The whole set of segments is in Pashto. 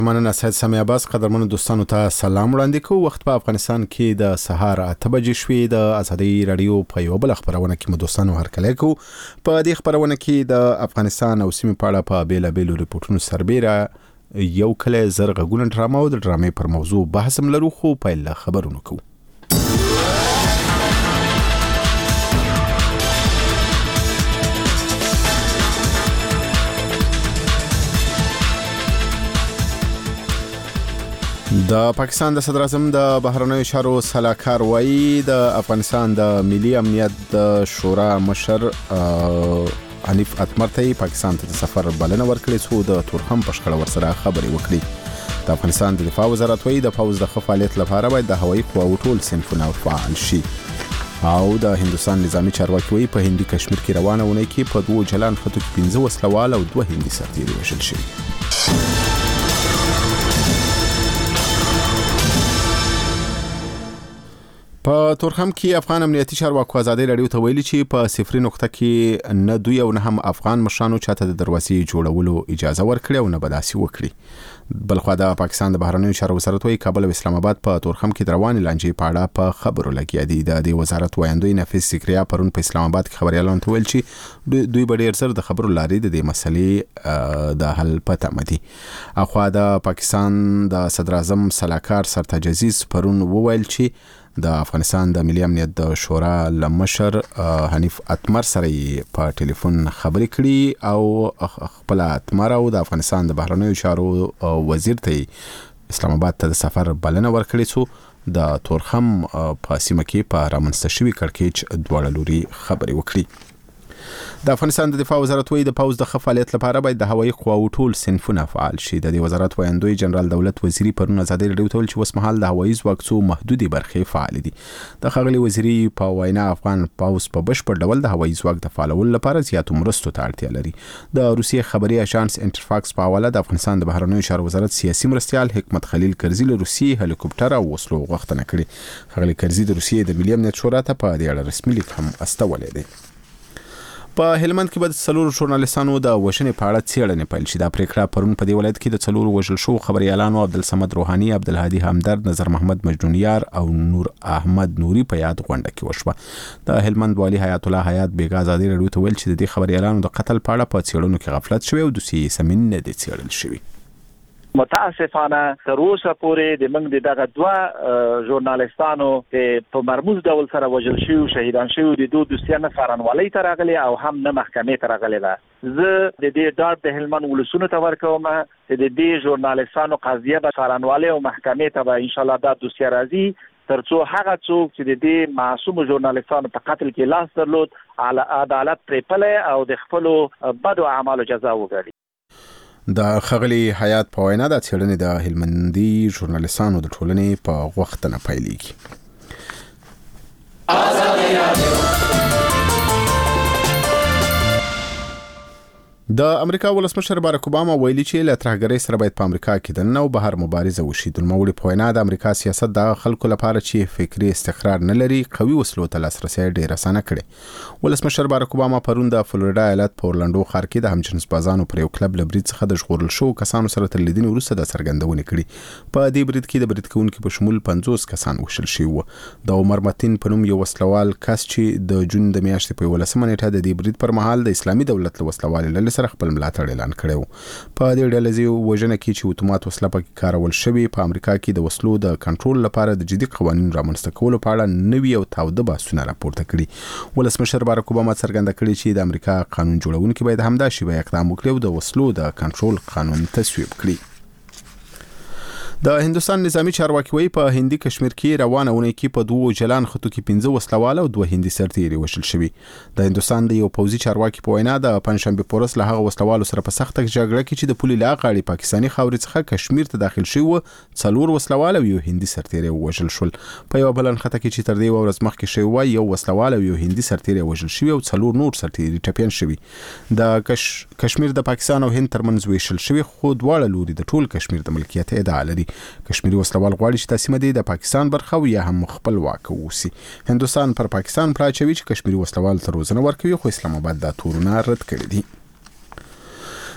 مننه سید سامي عباس. قدرمنو دوستانو ته سلام وړاندې کوم. وخت په افغانستان کې د سهار 8 بجې شوې. د ازادي رادیو په یو بل خبرونه کې مو دوستانو هرکلی کو. په دې خبرونه کې د افغانستان او سیمې په اړه په بیلابیلو ریپورتونو سربېره یو کله زرغونه ډرامه او د ډرامې پر موضوع بحث هم لرو، خو په خبرونو کوو. د پاکستان د صدر اعظم د بهرنیو چارو سلاکار وایي د افغانستان د ملي امنیت د شورا مشر حنیف اتمر ته پاکستان ته د سفر بلنه ورکړې، څو د تورخم په شخړه ورسره خبرې وکړي. د افغانستان د دفاع وزارت وایي د فوز د فعالیت لپاره باید د هوایي قواو ټول صنفونه فعال شي. او د هندوستان نظامی چارواکي وایي په هندي کشمیر کې روانه ونې کې په 2 جلان خطو کې 15 وسلوال او 2 هندي سرتیري وژل شوي. په تورخم کې افغان امنیتي چارواکو ازادي رادیو ته ویلي چې په صفري نقطه کې نه دوی او نه هم افغان مشرانو چاته د دروازې جوړولو اجازه ورکړي او نه بداسي وکړي. بلخو د پاکستان د بهرنیو چارو وزارت وایي کابل او اسلام آباد په تورخم کې روانې لانجې په اړه په خبرو لګیا دي. د دې وزارت وایندوی نفیس سکریا پرون په اسلام آباد کې خبريالانو ته ویل چې دوی به ډېر زر د خبرو لارې د دې مسلې د حل په تمه دي. اخوا د پاکستان د صدر اعظم سلاکار سرتاج عزیز پرون وویل چې د افغانستان د ملي امنیت د شورا لمشر حنیف اتمر سره په ټلیفون خبرې کړي او خپل اتمر او د افغانستان د بهرنیو چارو وزیر ته اسلام آباد ته د سفر بلنه ورکړي، څو د تورخم په سیمه کې په رامنځته شوي کړکېچ دواړه لوري خبرې وکړي. د افغانستان د دفاع وزارت وایي د پوز د فعالیت لپاره باید د هوایي قواو ټول صنفونه فعال شي. د دې وزارت وایندوی جنرال دولت وزیری پرون ازادي رادیو ته ویل چې وسمحال د هوایي ځواک څو محدودي برخې فعال دي. د ښاغلي وزیری په وینا افغان پوز په بشپړ ډول د هوایي ځواک د فعالولو لپاره زیاتو مرستو ته اړتیا لري. د روسیې خبري اژانس انټرفاکس په حواله د افغانستان د بهرنیو چارو وزارت سیاسي مرستیال حکمت خلیل کرزي له روسیې هلیکوپټر او وسلو غوښتنه کړې. ښاغلي کرزي د روسیې د ملي امنیت شورا ته په دې اړه رسمي لیک هم استولې دی. په هلمند کې به د څلورو ژورنالستانو د وژنې په اړه څېړنې پیل شي. دا پریکړه پرون په دې ولایت کې د څلورو وژل شو خبريالانو عبدالصمد روحاني، عبدالهادي همدرد، نظر محمد مجنونیار او نور احمد نوري په یاد غونډه کې وشوه. د هلمند والي حیات الله حیات بیګا ازادي رادیو ته ویل چې د دې خبريالانو د قتل په اړه په څېړنو کې غفلت شوی او دوسیې سمین نه دي څېړل شوی. متاسفانه تر اوسه پورې د موږ دغه دوه ژورنالستانو په مرموز ډول سره وژل شوي او شهیدان شوي د دوه دوستیانه څارنوالۍ ته راغلي او هم نه محکمې ته راغلي ده. زه د دې ډاډ د هلمند ولسونو ته ورکوم چې د دې ژورنالستانو قضیه به څارنوالۍ او محکمې ته به ان شاء الله دا دوسیه راځي، ترڅو هغه څوک چې د دې معصوم ژورنالستانو په قتل کې لاس درلود عدالت پرې پلی او د خپلو بدو اعمالو جزا وګوري. د ښاغلي حیات په وینا د څېړنې د هلمندي ژورنالستانو د ټولنې په غوښتنه پیلېږي. د امریکا ولسمشر باراک اوباما ویلي چې له ترهګرۍ سره باید په امریکا کې د نن او بهر مبارزه وشي. د نوموړي په وینا د امریکا سیاست د خلکو لپاره چې فکری استقرار نه لري قوي وسلو ته لاسرسي ډېر اسانه کړي. ولسمشر باراک اوباما پرون د فلوریډا ایالت په اورلانډو ښار کې د همجنس بازانو پر یو کلب له برید څخه د ژغورل شوو کسانو سره تر لیدنې وروسته د څرګندونې کړي. په دې برید کې د برید کوونکو په شمول 50 کسان وژل شوي وو. د عمر متین په نوم یو وسلوال کس چې د جون د میاشتې په 11مه نیټه د دې برید پر مهال د اسلامي دولت له وسلوالۍ ډلې سره خپل ملاتړ اعلان کړو. په دې ډلې وژنه کې چې اتومات وسله پکې کارول شوی په امریکا کې د وسلو د کنټرول لپاره د جدي قوانینو رامنځته کولو په اړه نوي او تاوده بحثونه راپورته کړي. ولسمشر باراک اوباما څرګنده کړې چې د امریکا قانون جوړونکي باید همدا شی به اقدام وکړي او د وسلو د کنټرول قانون تصویب کړي. د هندوستان نظامی چارواکي وایي په هندي کشمیر کې روانه ونې کې په 2 جلان خطو کې 15 وسلوال او 2 هندي سرتیري وژل شوي. د هندوستان د یو پوځي چارواکي په وینا د پنځشنبه په ورځ له هغه وسلوالو سره په سخته جګړه کې چې د پولې لا غاړي پاکستاني خاورې څخه کشمیر ته داخل شوی و 4 وسلوال او 1 هندي سرتیري وژل شول. په یو بلن خطه کې چې تر دې ورځ مخکې شوی و یو وسلوال او 1 هندي سرتیري وژل شوی او 4 نور سرتیري ټپیان شوي. د کشمیر د پاکستان او هند ترمنځ ویشل شوی خو دواړه لوري د ټول کشمیر د ملکیت ادعا لري. کشمیری وسلوال غواړي چې تاسیمه دي د پاکستان برخه یا هم خپلواک اوسي. هندوستان پر پاکستان پراچوي چې کشمیری وسلوال ته روزنه ورکوي خو اسلام آباد دا تورونه رد کړی دي.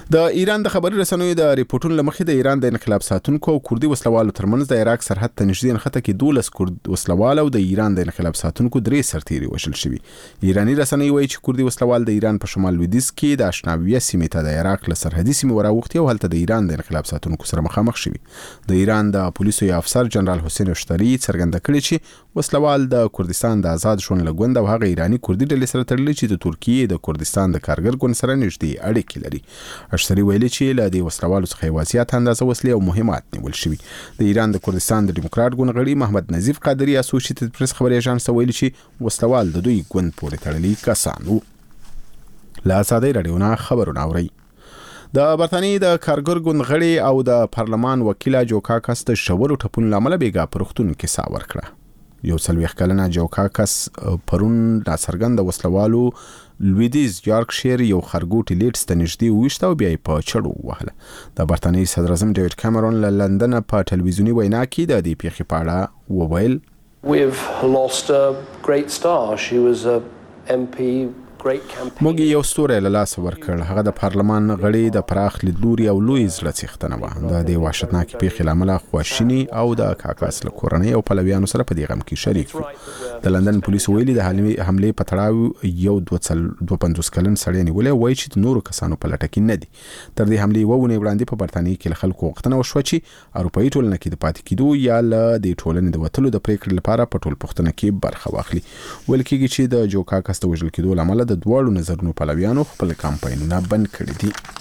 د ایران د خبري رسنیو د ریپورتونو لمخې د ایران د انقلاب ساتونکو او کوردي وسلوالو ترمنځ د عراق سرحد ته نږدې نښته کې 12 کورد وسلوال او د ایران د انقلاب ساتونکو 3 سرتیري وژل شوي. ایرانی رسنۍ وایي چې کوردي وسلوال د ایران په شمال لویدیځ کې د اشناویه سیمې ته د عراق له سرحدي سیمې وراوښتي او هلته د ایران د انقلاب ساتونکو سره مخامخ شوي. د ایران د پولیسو یو افسر جنرال حسین اشتری څرګنده کړې چې وسلوال د کردستان د آزاد ژوند لګوند او هغه ایرانی کوردي ډلې سره تړلي چې د ترکیې د کردستان د کارګر ګوند سره نږدې اړیکې لري. اشتری ویلي چې له دې وسلوالو څخه یوازې اندازه وسلې او مهمات نیول شوي. د ایران د کردستان د ډیموکرات ګوند غړي محمد نظیف قادری اسوسییټډ پریس خبري اژانس ویلي چې وسلوال د دوی ګوند پورې تړلي کسان وو. لا ساده رادیو نه خبرونه اوري. د برتانیې د کارګر ګوند غړي او د پارلمان وکیل جوکاکس د شورو ټپونو لامل بیګا پرختون کې سا ورکړه. یو 40 کلنه جوکاکس پرون ناڅرګند وسلوالو لویدیز یارکشیر یو خرګوټي لیډز ته نږدې وښته او بیا یې په چړو وهله. د برتانیې صدر اعظم ډیوډ کامرون له لندن په ټلویزیوني وینا کې د دې پیښې په اړه وویل We've lost a great star. She was a MP. موږ یو ستوری له لاسه ورکړ. هغه د پارلمان غړي د پراخ لیدلوري او لوی زړه څښتنه وه. د دې وحشتناکې پیښې له امله خواشیني او د کاکاس له کورنۍ او پلویانو سره په دې غم کې شریک وو. د لندن پولیسو ویلي د حملې په تړاو یو 52 کلن سړی نیولی وایي چې د نورو کسانو په لټه کې نه دي. تر دې حملې وونه وړاندې په برتانیې کې له خلکو غوښتنه وشوه چې اروپایي ټولنه کې د پاتې کېدو یا له دې ټولنې د وتلو د پریکړې لپاره په ټولپوښتنه کې برخه واخلي. ویل کېږي چې د جوکاکس د وژل کېدو له امله د دواړو نظرونو پلویانو خپل کمپاینونه بند کړي دي.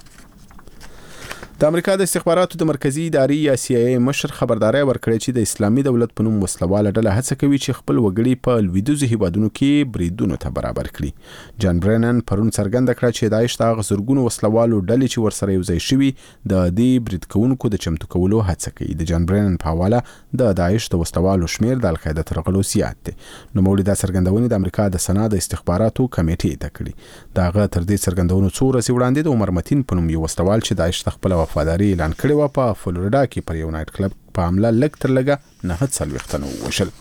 د امریکا د استخباراتو د مرکزی ادارې یا CIA مشر خبرداري ورکړې چې د اسلامي دولت په نوم وسلواله ډله هڅه کوي چې خپل وګړي په لویدیځو هیوادونو کې بریدونو ته برابر کړي. جان برینن پرون څرګنده کړه چې داعش د غزرګونو وسلوالو ډلې چې ورسره یوځای شوي د دې برید کوونکو د چمتو کولو هڅه کوي. د جان برینن په حواله د داعش د وسلوالو شمیر د القاعده تر غلو زیات دي. نو موري د څرګندونې د امریکا د سنا د استخباراتو کمیټې ته کړي. داغه تر دې څرګندونو څو ورځې وړاندې د عمر متین په نوم یو وسلوال چې داعش خپل وفاداری اعلان کړی و په فلوریدا کې پر یو نایټ کلب په حمله لږ تر لږه 940 تنه وشل.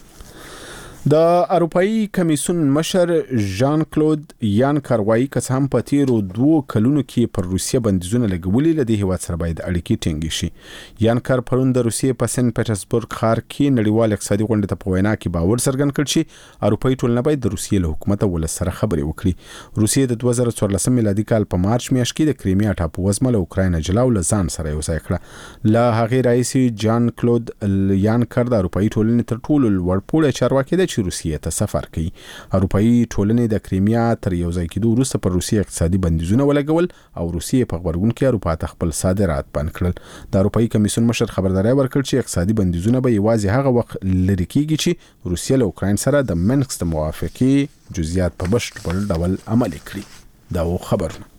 د اروپאי کمیسیون مشر ژان کلود یانکر وایي که هم په تیرو 2 کلونو کې پر روسیه بندیزونه لګولي لدی هیواد سره باید اړیکې ټینګې شي. یانکر پرون د روسیې په سن پیټرزبورګ ښار کې نړیوال اقتصادي غونډې ته په وینا کې باور څرګند کړ چې اروپאי ټولنه باید د روسیې له حکومت ول سره خبرې وکړي. روسیې د 2014 میلادي کال په مارچ میاشت کې د کریمیا ټاپو وزمه له اوکراین جلاو لزان سره یو ځای کړه. له هغه رئیس جان کلود یانکر د اروپאי ټولنې تر ټولو لوړ پوړه چارواکي چې روسیې ته سفر کوي. اروپאי ټولنې د کریمیا تر یو ځای کېدو وروسته پر روسیې اقتصادي بندیزونه ولګول او روسیې په خبرګون کې اروپا ته خپل صادرات بند کړل. د اروپאי کمیسیون مشر خبرداري ورکړ چې اقتصادي بندیزونه به یوازې هغه وخت لري کېږي چې روسیه له اوکراین سره د منسک د موافقې جزئیات په بشپړ ډول عملي کړي. دا خبرونه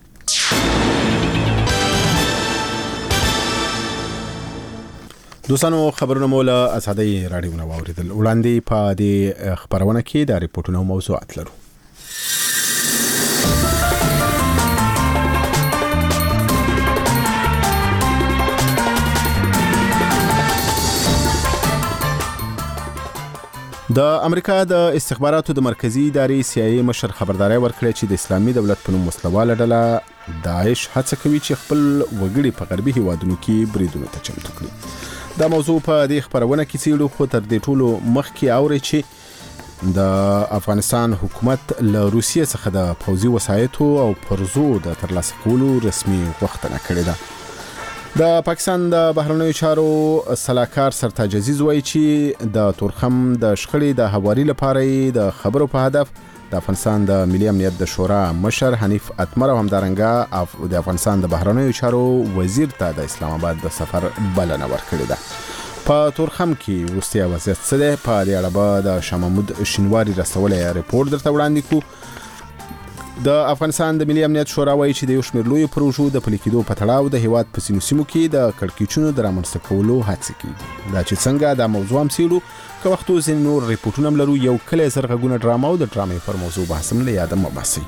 دوستانو خبرونه مولا اسادي رادیو نو اوریدل. وړاندې په دې خبرونه کې د ریپورتونو موضوعات لرو. د امریکا د استخباراتو د مرکزی ادارې CIA مشر خبرداري ورکړه چې د اسلامي دولت په نوم وسلواله ډله داعش هڅه کوي چې خپل وګړي په غربي هیوادونو کې بریدونو ته چمتو کړي. دا موضوع په دې خبرونه کې څیړو خو تر دې ټولو مخکې اوري چې د افغانستان حکومت له روسیې څخه د پوځي وسایطو او پرزو د ترلاسه کولو رسمي غوښتنه کړې ده. د پاکستان د بهرنیو چارو سلاکار سرتاج عزیز وایي چې د تورخم د شخړې د هواري لپاره د خبرو په هدف د افغانستان د ملي امنیت د شورا مشر حنیف اتمر او همدارنګه د افغانستان د بهرنیو چارو وزیر ته د اسلام آباد د سفر بلنه ورکړې ده. په تورخم کې وروستي وضعیت څه دی؟ په دې اړه به د شاه محمود شینواري رسولی ریپورت درته وړاندې کوو. د افغانستان د ملي امنیت شورا وایي چې د یو شمېر لویو پروژو د پلي کېدو په تړاو د هیواد په ځینو سیمو کې د کړکېچونو د رامنځته کولو هڅې کېږي. دا چې څنګه دا موضوع هم څېړو، که وختو ځینې نور ریپورټونه هم لرو. یو کلی زرغږونه ډرامه او د ډرامې پر موضوع بحث هم له یاده مه باسئ.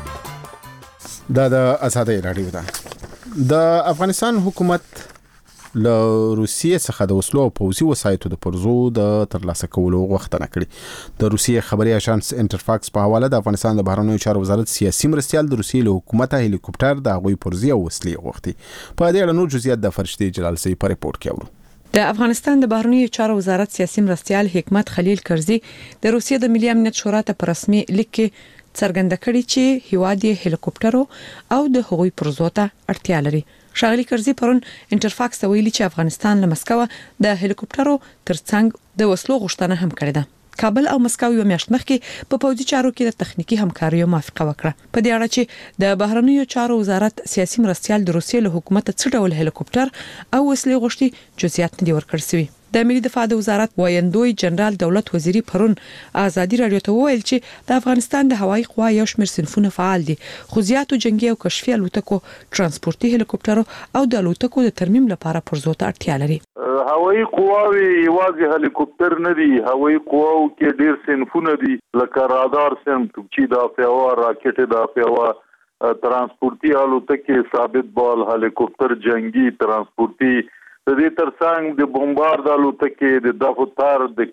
دا د ازادۍ راډیو ده. د افغانستان حکومت له روسیې څخه د وسلو او پوځي وسایطو د پرزو د ترلاسه کولو غوښتنه کړې. د روسیې خبري اژانس انټرفاکس په حواله د افغانستان د بهرنیو چارو وزارت سیاسي مرستیال د روسیې له حکومت هلیکوپټر د هغوی پرزي او وسلې غوښتي. په دې اړه نور جزئیات د فرشتي جلالسي په ریپورت کې اورو. د افغانستان د بهرنیو چارو وزارت سیاسي مرستیال حکمت خلیل کرزي د روسیې د ملي امنیت شورا ته په رسمي لیک کې څرګنده کړي چې هیواد یې هلیکوپټرو او د هغوی پرزو ته اړتیا لري. ښاغلي کرزي پرون انټرفاکس ته ویلي چې افغانستان له مسکو د هلیکوپټرو ترڅنګ د وسلو غوښتنه هم کړې ده. کابل او مسکو یو میاشت مخکې په پوځي چارو کې د تخنیکی همکاریو موافقه وکړه. په دې اړه چې د بهرنیو چارو وزارت سیاسي مرستیال د روسیې له حکومت څخه ډول هلیکوپټر او وسلې غوښتي جزئیات نه دي ورکړل شوي. د ملي دفاع د وزارت وایندوی جنرال دولت وزیری پرون ازادي رادیو ته وویل چې د افغانستان د هوایي قوا یو شمېر صنفونه فعال دي، خو زیاتو جنگي او کشفي الوتکو، ترانسپورتي هلیکوپټرو او د الوتکو د ترمیم لپاره پرزو ته اړتیا لري. هوایي قواوي یوازې هلیکوپټر نه دي، هوایي قواو کې ډېر صنفونه دي، لکه رادار صنف چې د پیاوه راکټ د پیاوه ترانسپورتي الوتکې، ثابت بال هلیکوپټر، جنگي ترانسپورتي، د دې ترڅنګ د بمبارد الوتکې، د دفتر، د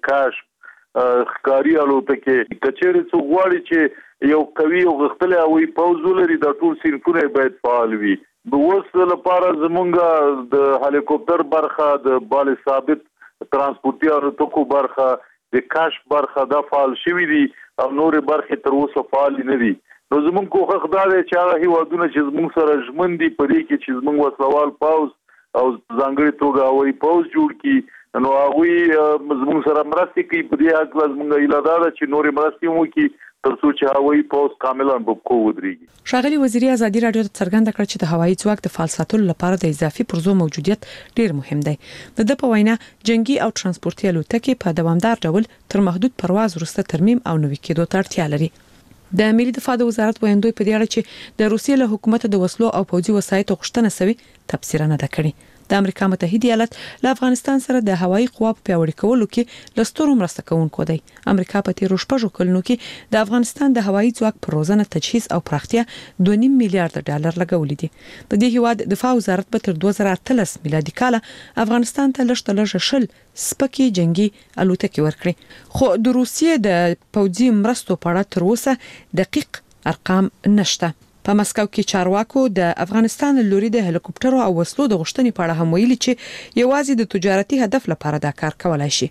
کشف ښکاري الوتکې. کچېرې څو غواړي چې یو قوي او غښتلی هوایي پوځ ولري، دا ټول صنفونه باید فعال وي. د اوس لپاره زمونږ د هلیکوپټر برخه، د بال ثابت ترانسپورتي الوتکو برخه، د کشف برخه دا فعال شوي دي او نورې برخې تر اوسه فعال نه دي. نو زمونږ کوښښ دا دی چې هغه هیوادونه چې زمونږ سره ژمن دي په دې کې چې زمونږ وسلوال پوځ او ځانګړي توګه هوایي پوځ جوړ کړي، نو هغوی زموږ سره مرستې کوي. په دې هکله زموږ ایله دا ده چې نورې مرستې هم وکړي تر څو چې هوایي پوځ کاملا په پښو ودرېږي. ښاغلي وزیري ازادي رادیو ته څرګنده کړه چې د هوایي ځواک د فعال ساتلو لپاره د اضافي پرزو موجودیت ډیر مهم دی. د په وینا جنگي او ترانسپورتي الوتکې په دوامدار ډول تر محدود پرواز وروسته ترمیم او نوي کېدو ته اړتیا لري. د ملي دفاع د وزارت وایندوی په دې اړه چې د روسیې له حکومت د وسلو او پوځي وسایطو غوښتنه شوی تفسیر نه ده کړې. د امریکا متحده ایالات له افغانستان سره د هوایي قوا په پیاوړي کولو کې لستورو مرسته کوونکو دی. امریکا په تیرو شپږو کلونو کې د افغانستان د هوایي ځواک پر روزنه تجهیز او پراختیا 2.5 میلیارډ ډالر لګولې دي. د دې هیواد دفاع وزارت به تر 2013 میلادي کال افغانستان ته لږ شل سپکي جنگي الوتکې ورکړي، خو د روسیې د پوځي مرستو په اړه تر اوسه دقیق ارقام نشته. په مسکو کې چارواکو د افغانستان لوري د هلیکوپټرو او وسلو د غوښتنې په اړه هم ویلي چې یوازې د تجارتي هدف لپاره دا کار کولای شي.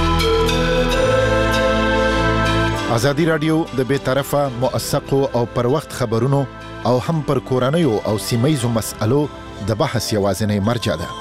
ازادي رادیو د بې طرفه، موثقو او پر وخت خبرونو او هم پر کورنیو او سیمه‌یزو مسألو د بحث یوازینی مرجع ده.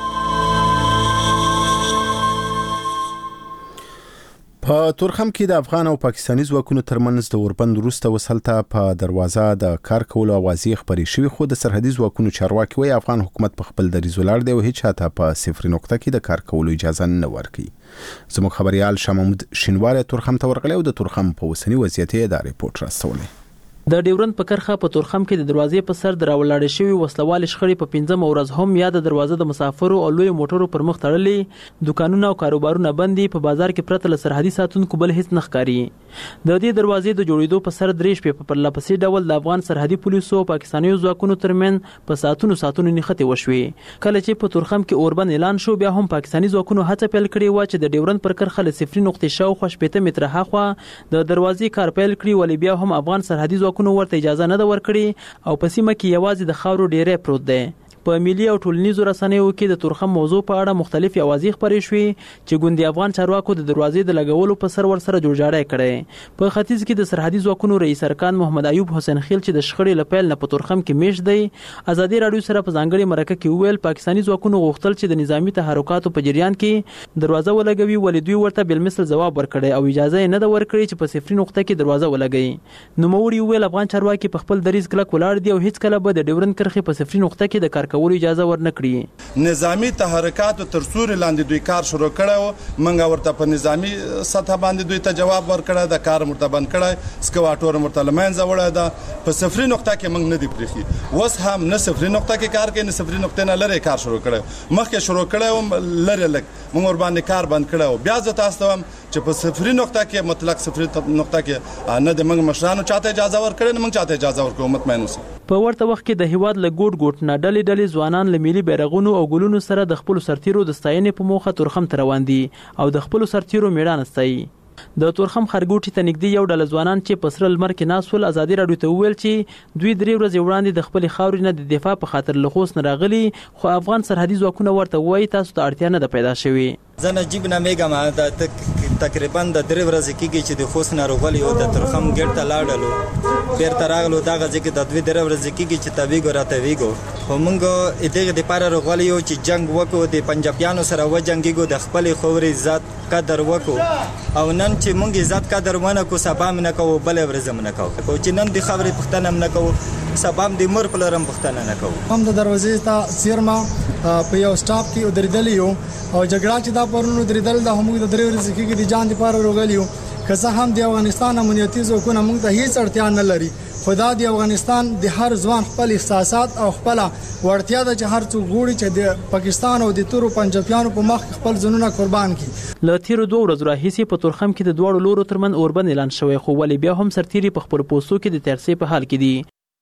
په تورخم کې د افغان او پاکستاني ځواکونو ترمنځ د اوربند وروسته وسلته په دروازه د کار کولو اوازې خبرې شوې، خو د سرحدي ځواکونو چارواکي وایي افغان حکومت په خپل دریځ ولاړ دی او هیڅ چاته په صفر نقطه کې د کار کولو اجازه نه ورکوي. زموږ خبريال شاه محمود شینواری تورخم ته ورغلی او د تورخم په اوسني وضعیت یې دا ریپورت راستولی. د ډیورند په کرخه په تورخم کې د دروازې په سر د راولاړې شوی وسلوال شخړې په 15 ورځ هم یا د دروازه د مسافرو او لوی موټرو پر مخ تړلې، دکانونه او کاروبارونه بندي، په بازار کې پرته له سرحدي ساتونکو بل هیڅ نه ښکاري. د دې دروازې د جوړېدو په سر درې شپې په پرلپسې ډول د افغان سرحدي پولیسو او پاکستاني ځواکونو ترمنځ په ساتونو نښتې وشوې. کله چې په تورخم کې اوربند اعلان شو، بیا هم پاکستاني ځواکونو هڅه پیل کړې و چې د ډیورند پر کرخه له صفري نقطې شاوخوا 80 متره هاخوا د دروازې کار پیل کړي، ولې بیا هم افغان سرحدي ځواکونو ورته اجازه نه ده ورکړي او په سیمه کې یوازې د خاورو ډیری پروت دی. په ملي او ټولنیزو رسنیو کې د تورخم موضوع په اړه مختلفې اوازې خپرې شوې چې ګوندي افغان چارواکو د دروازې د لګولو په سر ورسره جوړجاړی کړی. په ختیځ کې د سرحدي ځواکونو رئیس ارکان محمد ایوب حسین خیل چې د شخړې له پیل نه په تورخم کې میشت دی، ازادي رادیو سره په ځانګړي مرکه کې وویل پاکستاني ځواکونو غوښتل چې د نظامی تحرکاتو په جریان کې دروازه ولګوي، ولې دوی ورته بالمثل ځواب ورکړی او اجازه یې نه ده ورکړې چې په صفري نقطه کې دروازه ولګوي. نوموړي وویل افغان چارواکي په خپل دریځ کلک ولاړ دي او هیڅ کله به د ډیورند کرښې په صفري نقطه کې د کار کولو اجازه ورنه کړي. نظامی تحرکات تر سوري لاندې دوی کار شروع کړو، منګه ورته په نظامی سطح باندې دوی ته جواب ورکړه، د کار مرتبن کړه، سکواټور مرتلمن زوړه ده په صفري نقطه کې منګ نه دی پرخي. وس هم نه صفري نقطه کې کار کوي، نه صفري نقطه نه لری کار شروع کړو، مخکې شروع کړو لری لک موږ ور باندې کار بند کړو. بیا زه تاسو ته چې په صفري نقطه کې مطلق صفري نقطه کې نه د موږ مشرانو چاته اجازه ورکړي نه موږ چاته اجازه ورکړو مطمئن اوسئ. په ورته وخت کې د هیواد له ګوټ نه ډلې ځوانان له ملي بیرغونو او ګلونو سره د خپل سرتیرو د ستاینې په موخه تورخم ته روان دي او د خپل سرتیرو میړانه ستایي. د تورخم خرګوټي ته نږدې یو ډله ځوانان چې په سره لمر کې ناست ول ازادي راډیو ته وویل چې دوی 3 ورځې وړاندې د خپل خاورې نه د دفاع په خاطر له خوست نه راغلي خو افغان سرحدي ځواکونه ورته وایي تاسو ته اړتیا نه ده پیدا شوې. زه نجیب نامیږم د تقریبا د 3 ورځې کېږي چې د خوست نه راغلي او د تورخم ګټ ته لاړلو بیرته راغلو دغه ځکه د 2 ورځې کېږي چې تاویګو را تاویګو خو موږ دغه د پاره راغلي یو چې جنگ وکړو د پنجابیانو سره وجنګیږو د خپل خوري ذات قدر وکړو او نن چې موږ ذات قدر ونه کو سبا نه کوو بل ورځ نه کوو چې نن د خبرې پښتنه نه کوو سبا د مر په لرم پښتنه نه کوو. هم د دروازې ته سیرما په یو سټاپ کې درېدلی یو او جګړه چې دا پرونو درېدل د هم د 3 ورځې کې د جان لپاره راغلیو که څه هم د افغانستان امنیتي ځواکونه موږ ته هیڅ اړتیا نه لري خدا د افغانستان د هر ځوان خپل احساسات او خپل ورتیا د هر څو ګوړي چې د پاکستان او د تورو پنجابیانو په مخ خپل ځنونه قربان کړي. له تیرو 2 ورځو راهیسې په تورخم کې د دوړو لورو ترمن اوربند اعلان شوی خو ولې بیا هم سرتیري په خپل پوسټو کې د ترسې په حال کې دي.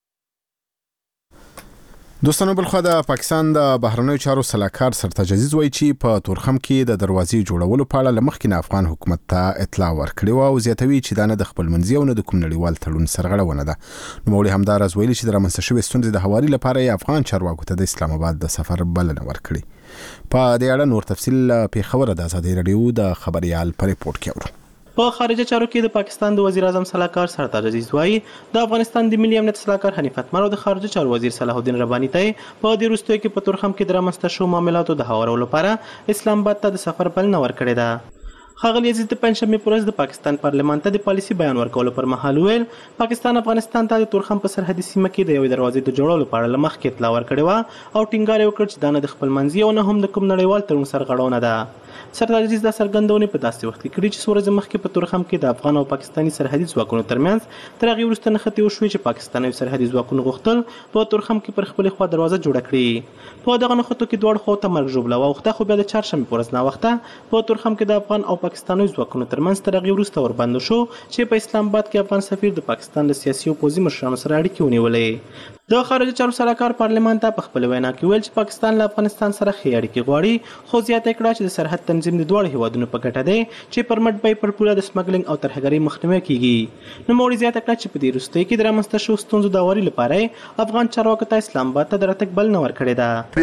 دوستانو بلخوا د پاکستان د بهرنیو چارو سلاکار سرتاج عزیز وایي چې په تورخم کې د دروازې جوړولو په اړه لمخکې افغان حکومت ته اطلاع ورکړې او زیاتوي چې دا نه د خپل منځي او نه د کوم نړیوال تړون سرغړونه ده. نو مولوی همداراز ویلي چې د رامنځته شوې ستونزې د هواري لپاره افغان چارواکو ته د اسلام آباد د سفر بلنه ورکړي. په دې اړه نور تفصیل په خبره د آزادي رادیو د خبريال پر ریپورت کې اورو. په خارجه چارو کې د پاکستان د وزیر اعظم سلاکار سرتاج عزیز وایي د افغانستان د ملي امنیت سلاکار حنیف اتمر او د خارجه چارو وزیر صلاح الدین رباني ته په دې وروستیو کې په تورخم کې د رامنځته شوو معاملاتو د هوارولو لپاره اسلام آباد ته د سفر بلنه ورکړې ده. ښاغلي عزیز د پنځشنبې په ورځ د پاکستان پارلمان ته د پالیسي بیان ورکولو پر مهال ویل پاکستان افغانستان ته د تورخم په سرحدي سیمه کې د یوې دروازې د جوړولو په اړه مخکې اطلاع ورکړې وه او ټینګار یې وکړ چې دا نه د خپل منځي او نه هم د کوم نړیوال تړون سرغړونه ده. سرتاج عزیز دا څرګندونه په داسې وخت کې کړې چې څو ورځې مخکې په تورخم کې د افغان او پاکستاني سرحدي ځواکونو ترمنځ تر هغې وروسته نښتې وشوې چې پاکستاني سرحدي ځواکونو غوښتل په تورخم کې پر خپلې خوا دروازه جوړه کړي. په دغه نښتو کې دواړو خواو ته مرګ ژوبله واوښته خو بیا د چهارشنبې په ورځ ناوخته په تورخم کې د افغان او پاکستاني ځواکونو ترمنځ تر هغې وروسته وربند شو چې په اسلام آباد کې افغان سفیر د پاکستان د سیاسي او پوځي مشرانو سره اړیکې ونیولې. د خارجه چارو سلاکار پارلمان ته په خپل وینا کې ویل چې پاکستان له افغانستان سره ښې اړیکې غواړي خو زیاته کړه چې د سرحد تنظیم د دواړو هیوادونو په ګټه دی چې پر مټ به پر پوله د سمګلینګ او ترهګرۍ مخنیوی کیږي. نوموړي زیاته کړه چې په دې وروستیو کې د رامنځته شوو ستونزو د هواري لپاره افغان چارواکو ته اسلام آباد ته د راتګ بلنه ورکړې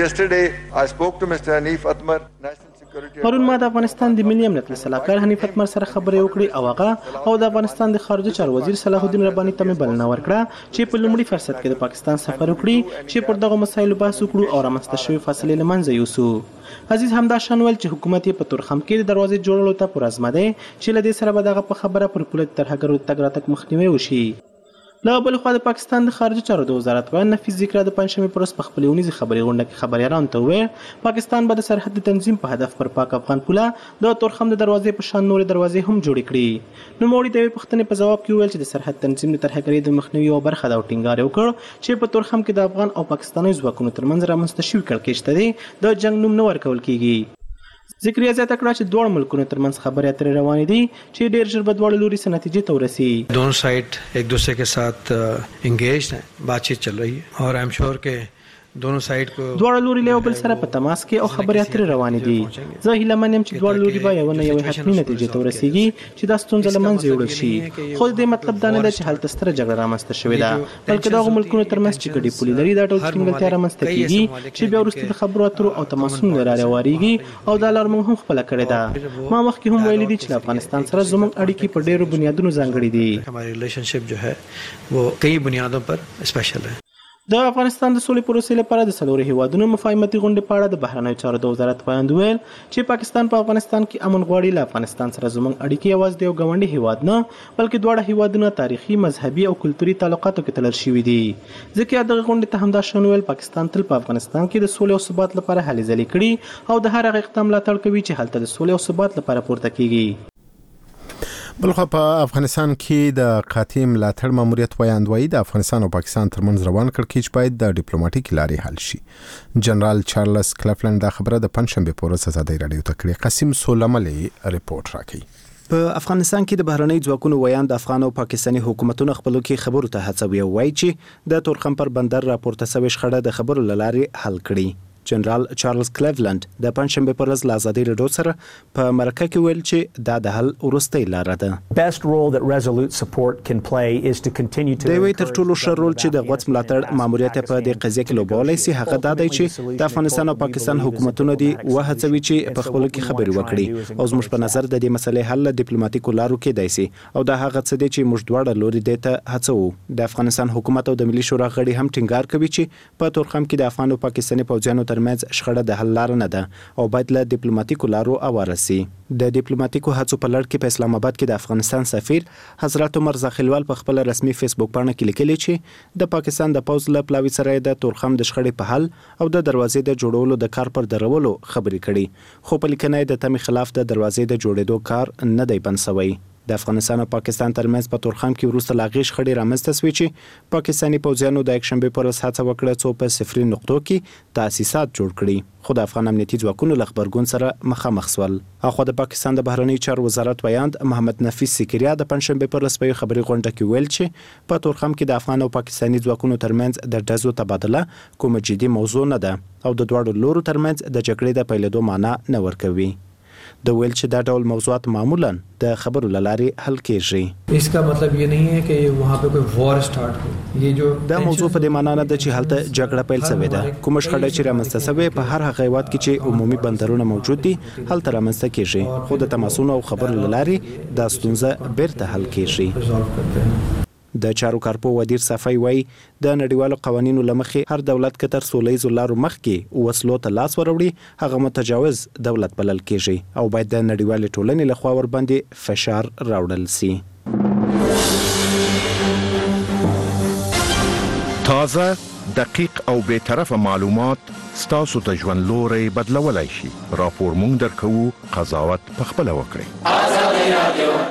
ده. پرون ما د افغانستان د ملي امنیت سلاکار حنیف اتمر سره خبرې وکړې او هغه او د افغانستان د خارجه چارو وزیر صلاح الدین رباني ته مې بلنه ورکړه چې په لومړي فرصت کې د پاکستان سفر وکړي چې پر دغه مسایلو بحث وکړو او رامنځته شوې فاصلې له منځه یوسو. عزیز همداشان ویل چې حکومت یې په تورخم کې د دروازې جوړولو ته پرعزمه دی چې له دې سره به دغه په خبره پر پوله د ترهګرو تګ راتګ مخنیوی وشي. له بل خوا د پاکستان د خارجه چارو د وزارت ویان نفیس ذکر د پنځشنبې پر ورځ په خپلې اونیزې خبري غونډه کې خبریالانو ته وویل پاکستان به د سرحد د تنظیم په هدف پر پاک افغان پوله د تورخم د دروازې په شان نورې دروازې هم جوړې کړي. نوموړي د یوې پوښتنې په جواب کې وویل چې د سرحد تنظیم د ترهګرۍ د مخنیوي یوه برخه ده او ټینګار یې وکړ چې په تورخم کې د افغان او پاکستاني ځواکونو ترمنځ رامنځته شوي کړکېچ ته دی د جنګ نوم نه ورکول کیږي. ذکریا زیاته کړه چې دواړو ملکونو ترمنځ خبرې اترې روانې دي چې ډېر ژر به دواړو لوري څه نتیجې ته ورسي. दोनों साइड एक दूसरे के साथ इंगेज्ड हैं, बातचीत चल रही है और आई एम श्योर के दोनों साइड को دواړو لوري له بل سره په تماس کې او خبرې اترې روانې دي. زه هیله من یم چې دواړو لوري به یو نه یو حتمي نتیجې ته ورسیږي چې دا ستونزه له منځه وړل شي. خو دې مطلب دا نه دی چې هلته ستره جګړه رامنځته شوې ده بلکې دغه ملکونو ترمنځ چې ګډې پولې لري دا ډول ټینګلتیا رامنځته کیږي چې بیا وروسته د خبرو اترو او تماسونو له لارې واریږي او دا لار موږ هم خپله کړې ده. ما مخکې هم ویلي دي چې له افغانستان سره زموږ اړیکې په ډېرو بنیادونو ځانګړې دي. हमारी रिलेशनशिप जो है वो कई बुनियादों पर स्पेशल है. د افغانستان د سولې پروسې لپاره د څلورو هیوادونو مفاهمتي غونډې په اړه د بهرنیو چارو د وزارت ویاند ویل چې پاکستان په افغانستان کې امن غواړي. له افغانستان سره زموږ اړیکې یوازې د یو ګاونډي هیواد نه بلکې دواړه هیوادونه تاریخي مذهبي او کلتوري تعلقاتو کې تړل شوي دي. ځکه دغه غونډې ته همداشان ویل پاکستان تل په افغانستان کې د سولې او ثبات لپاره هلې ځلې کړي او د هر هغه اقدام ملاتړ کوي چې هلته د سولې او ثبات لپاره پورته کیږي. بلخوا په افغانستان کې د قاطع ملاتړ ماموریت ویاندوی د افغانستان او پاکستان ترمنځ روان کړکېچ باید د ډیپلوماټیک لارې حل شي. جنرال چارلز کلفلند دا خبره د پنځشنبې په ورځ آزادي رادیو ته کړې. قاسم سولملي ریپورت راکړي. په افغانستان کې د بهرنۍ ځواکونو ویان د افغان او پاکستاني حکومتونو خپلو کې خبرو ته هڅوي او وایي چې د تورخم پر بندر راپورته شوې شخړه د خبرو له لارې حل کړي. جنرال چارلز کلیولند د پنځشنبه پر ورځ له ازادي راډیو سره په مرکه کې ویل چې دا د حل وروستۍ لاره ده. دوی وایي تر ټولو ښه رول چې د غوڅ ملاتړ ماموریت په دې قضیه کې لوبولی سي هغه دا دی چې د افغانستان او پاکستان حکومتونو دي وهڅوي چې په خپلو کې خبرې وکړي او زموږ په نظر د دې مسلې حل له ډیپلوماټیکو لارو کېدای سي او دا هغه څه دی چې موږ دواړه لوري دې ته هڅوو. د افغانستان حکومت او د ملي شورا غړي هم ټینګار کوي چې په تورخم کې د افغان او پاکستاني پوځیانو ترمنځ شخړه د حل لار نه ده او باید له ډیپلوماټیکو لارو اواره سي. د ډیپلوماټیکو هڅو په لړ کې په اسلام آباد کې د افغانستان سفیر حضرت عمر زاخیلوال په خپل رسمي فیسبوک باندې کې لیکلي چې د پاکستان د پوځ له پلاوي سره د تورخم د شخړې په حل او د دروازې د جوړولو د کار پر درولو خبرې کړي خو په لیکنه د تمې خلاف د دروازې د جوړېدو کار نه دی بند شوی. د افغانستان او پاکستان ترمنځ په تورخم کې وروسته لاغي شخړې رامنځته شوې چې پاکستاني پوځیانو د یکشنبه پر ورځ هڅه وکړه څو په صفري نقطو کې تاسیسات جوړ کړي خو د افغان امنیتي ځواکونو له غبرګون سره مخامخ شول. اخو د پاکستان د بهرنی چارو وزارت ویاند محمد نفیس سکریا د پنځشنبه پر ورځ په خبري غونډه کې ویل چې په تورخم کې د افغان او پاکستاني ځواکونو ترمنځ د ډزو تبادله کومه جدي موضوع نه ده او د دواړو لورو ترمنځ د جګړې د پیلېدو معنی نه ورکوي. د ویل چې دا ډول موضوعات معمولا د خبرو لارې حل کیږي. इसका मतलब ये नहीं है कि वहां पे कोई وار سٹارټ हो. ये जो دا موضوع په دې معنی نه ده چې هلته جګړه پیل شوې ده. کوم شخړه چې رامنځته شوې په هر هغه هیواد کې چې عمومي بندرونه موجود دي هلته رامنځته کیږي خو د تماسونو او خبرو لارې دا ستونزه بیرته حل کیږي. د چارو کارپو ودیر صفای وای د نړیوالو قوانینو لمخې هر دولت کتر سولېزو لارو مخکې وسلو ته لاس وروړي هغه متجاوز دولت بلل کیږي او باید د نړیوالې ټولنې لخوا ور باندې فشار راوړل سي. تازه دقیق او به طرفه معلومات ستاسو ته ژوند لوري بدلولای شي. راپور مونږ درکو قضاوت پخپل وکړئ. آزادي رادیو.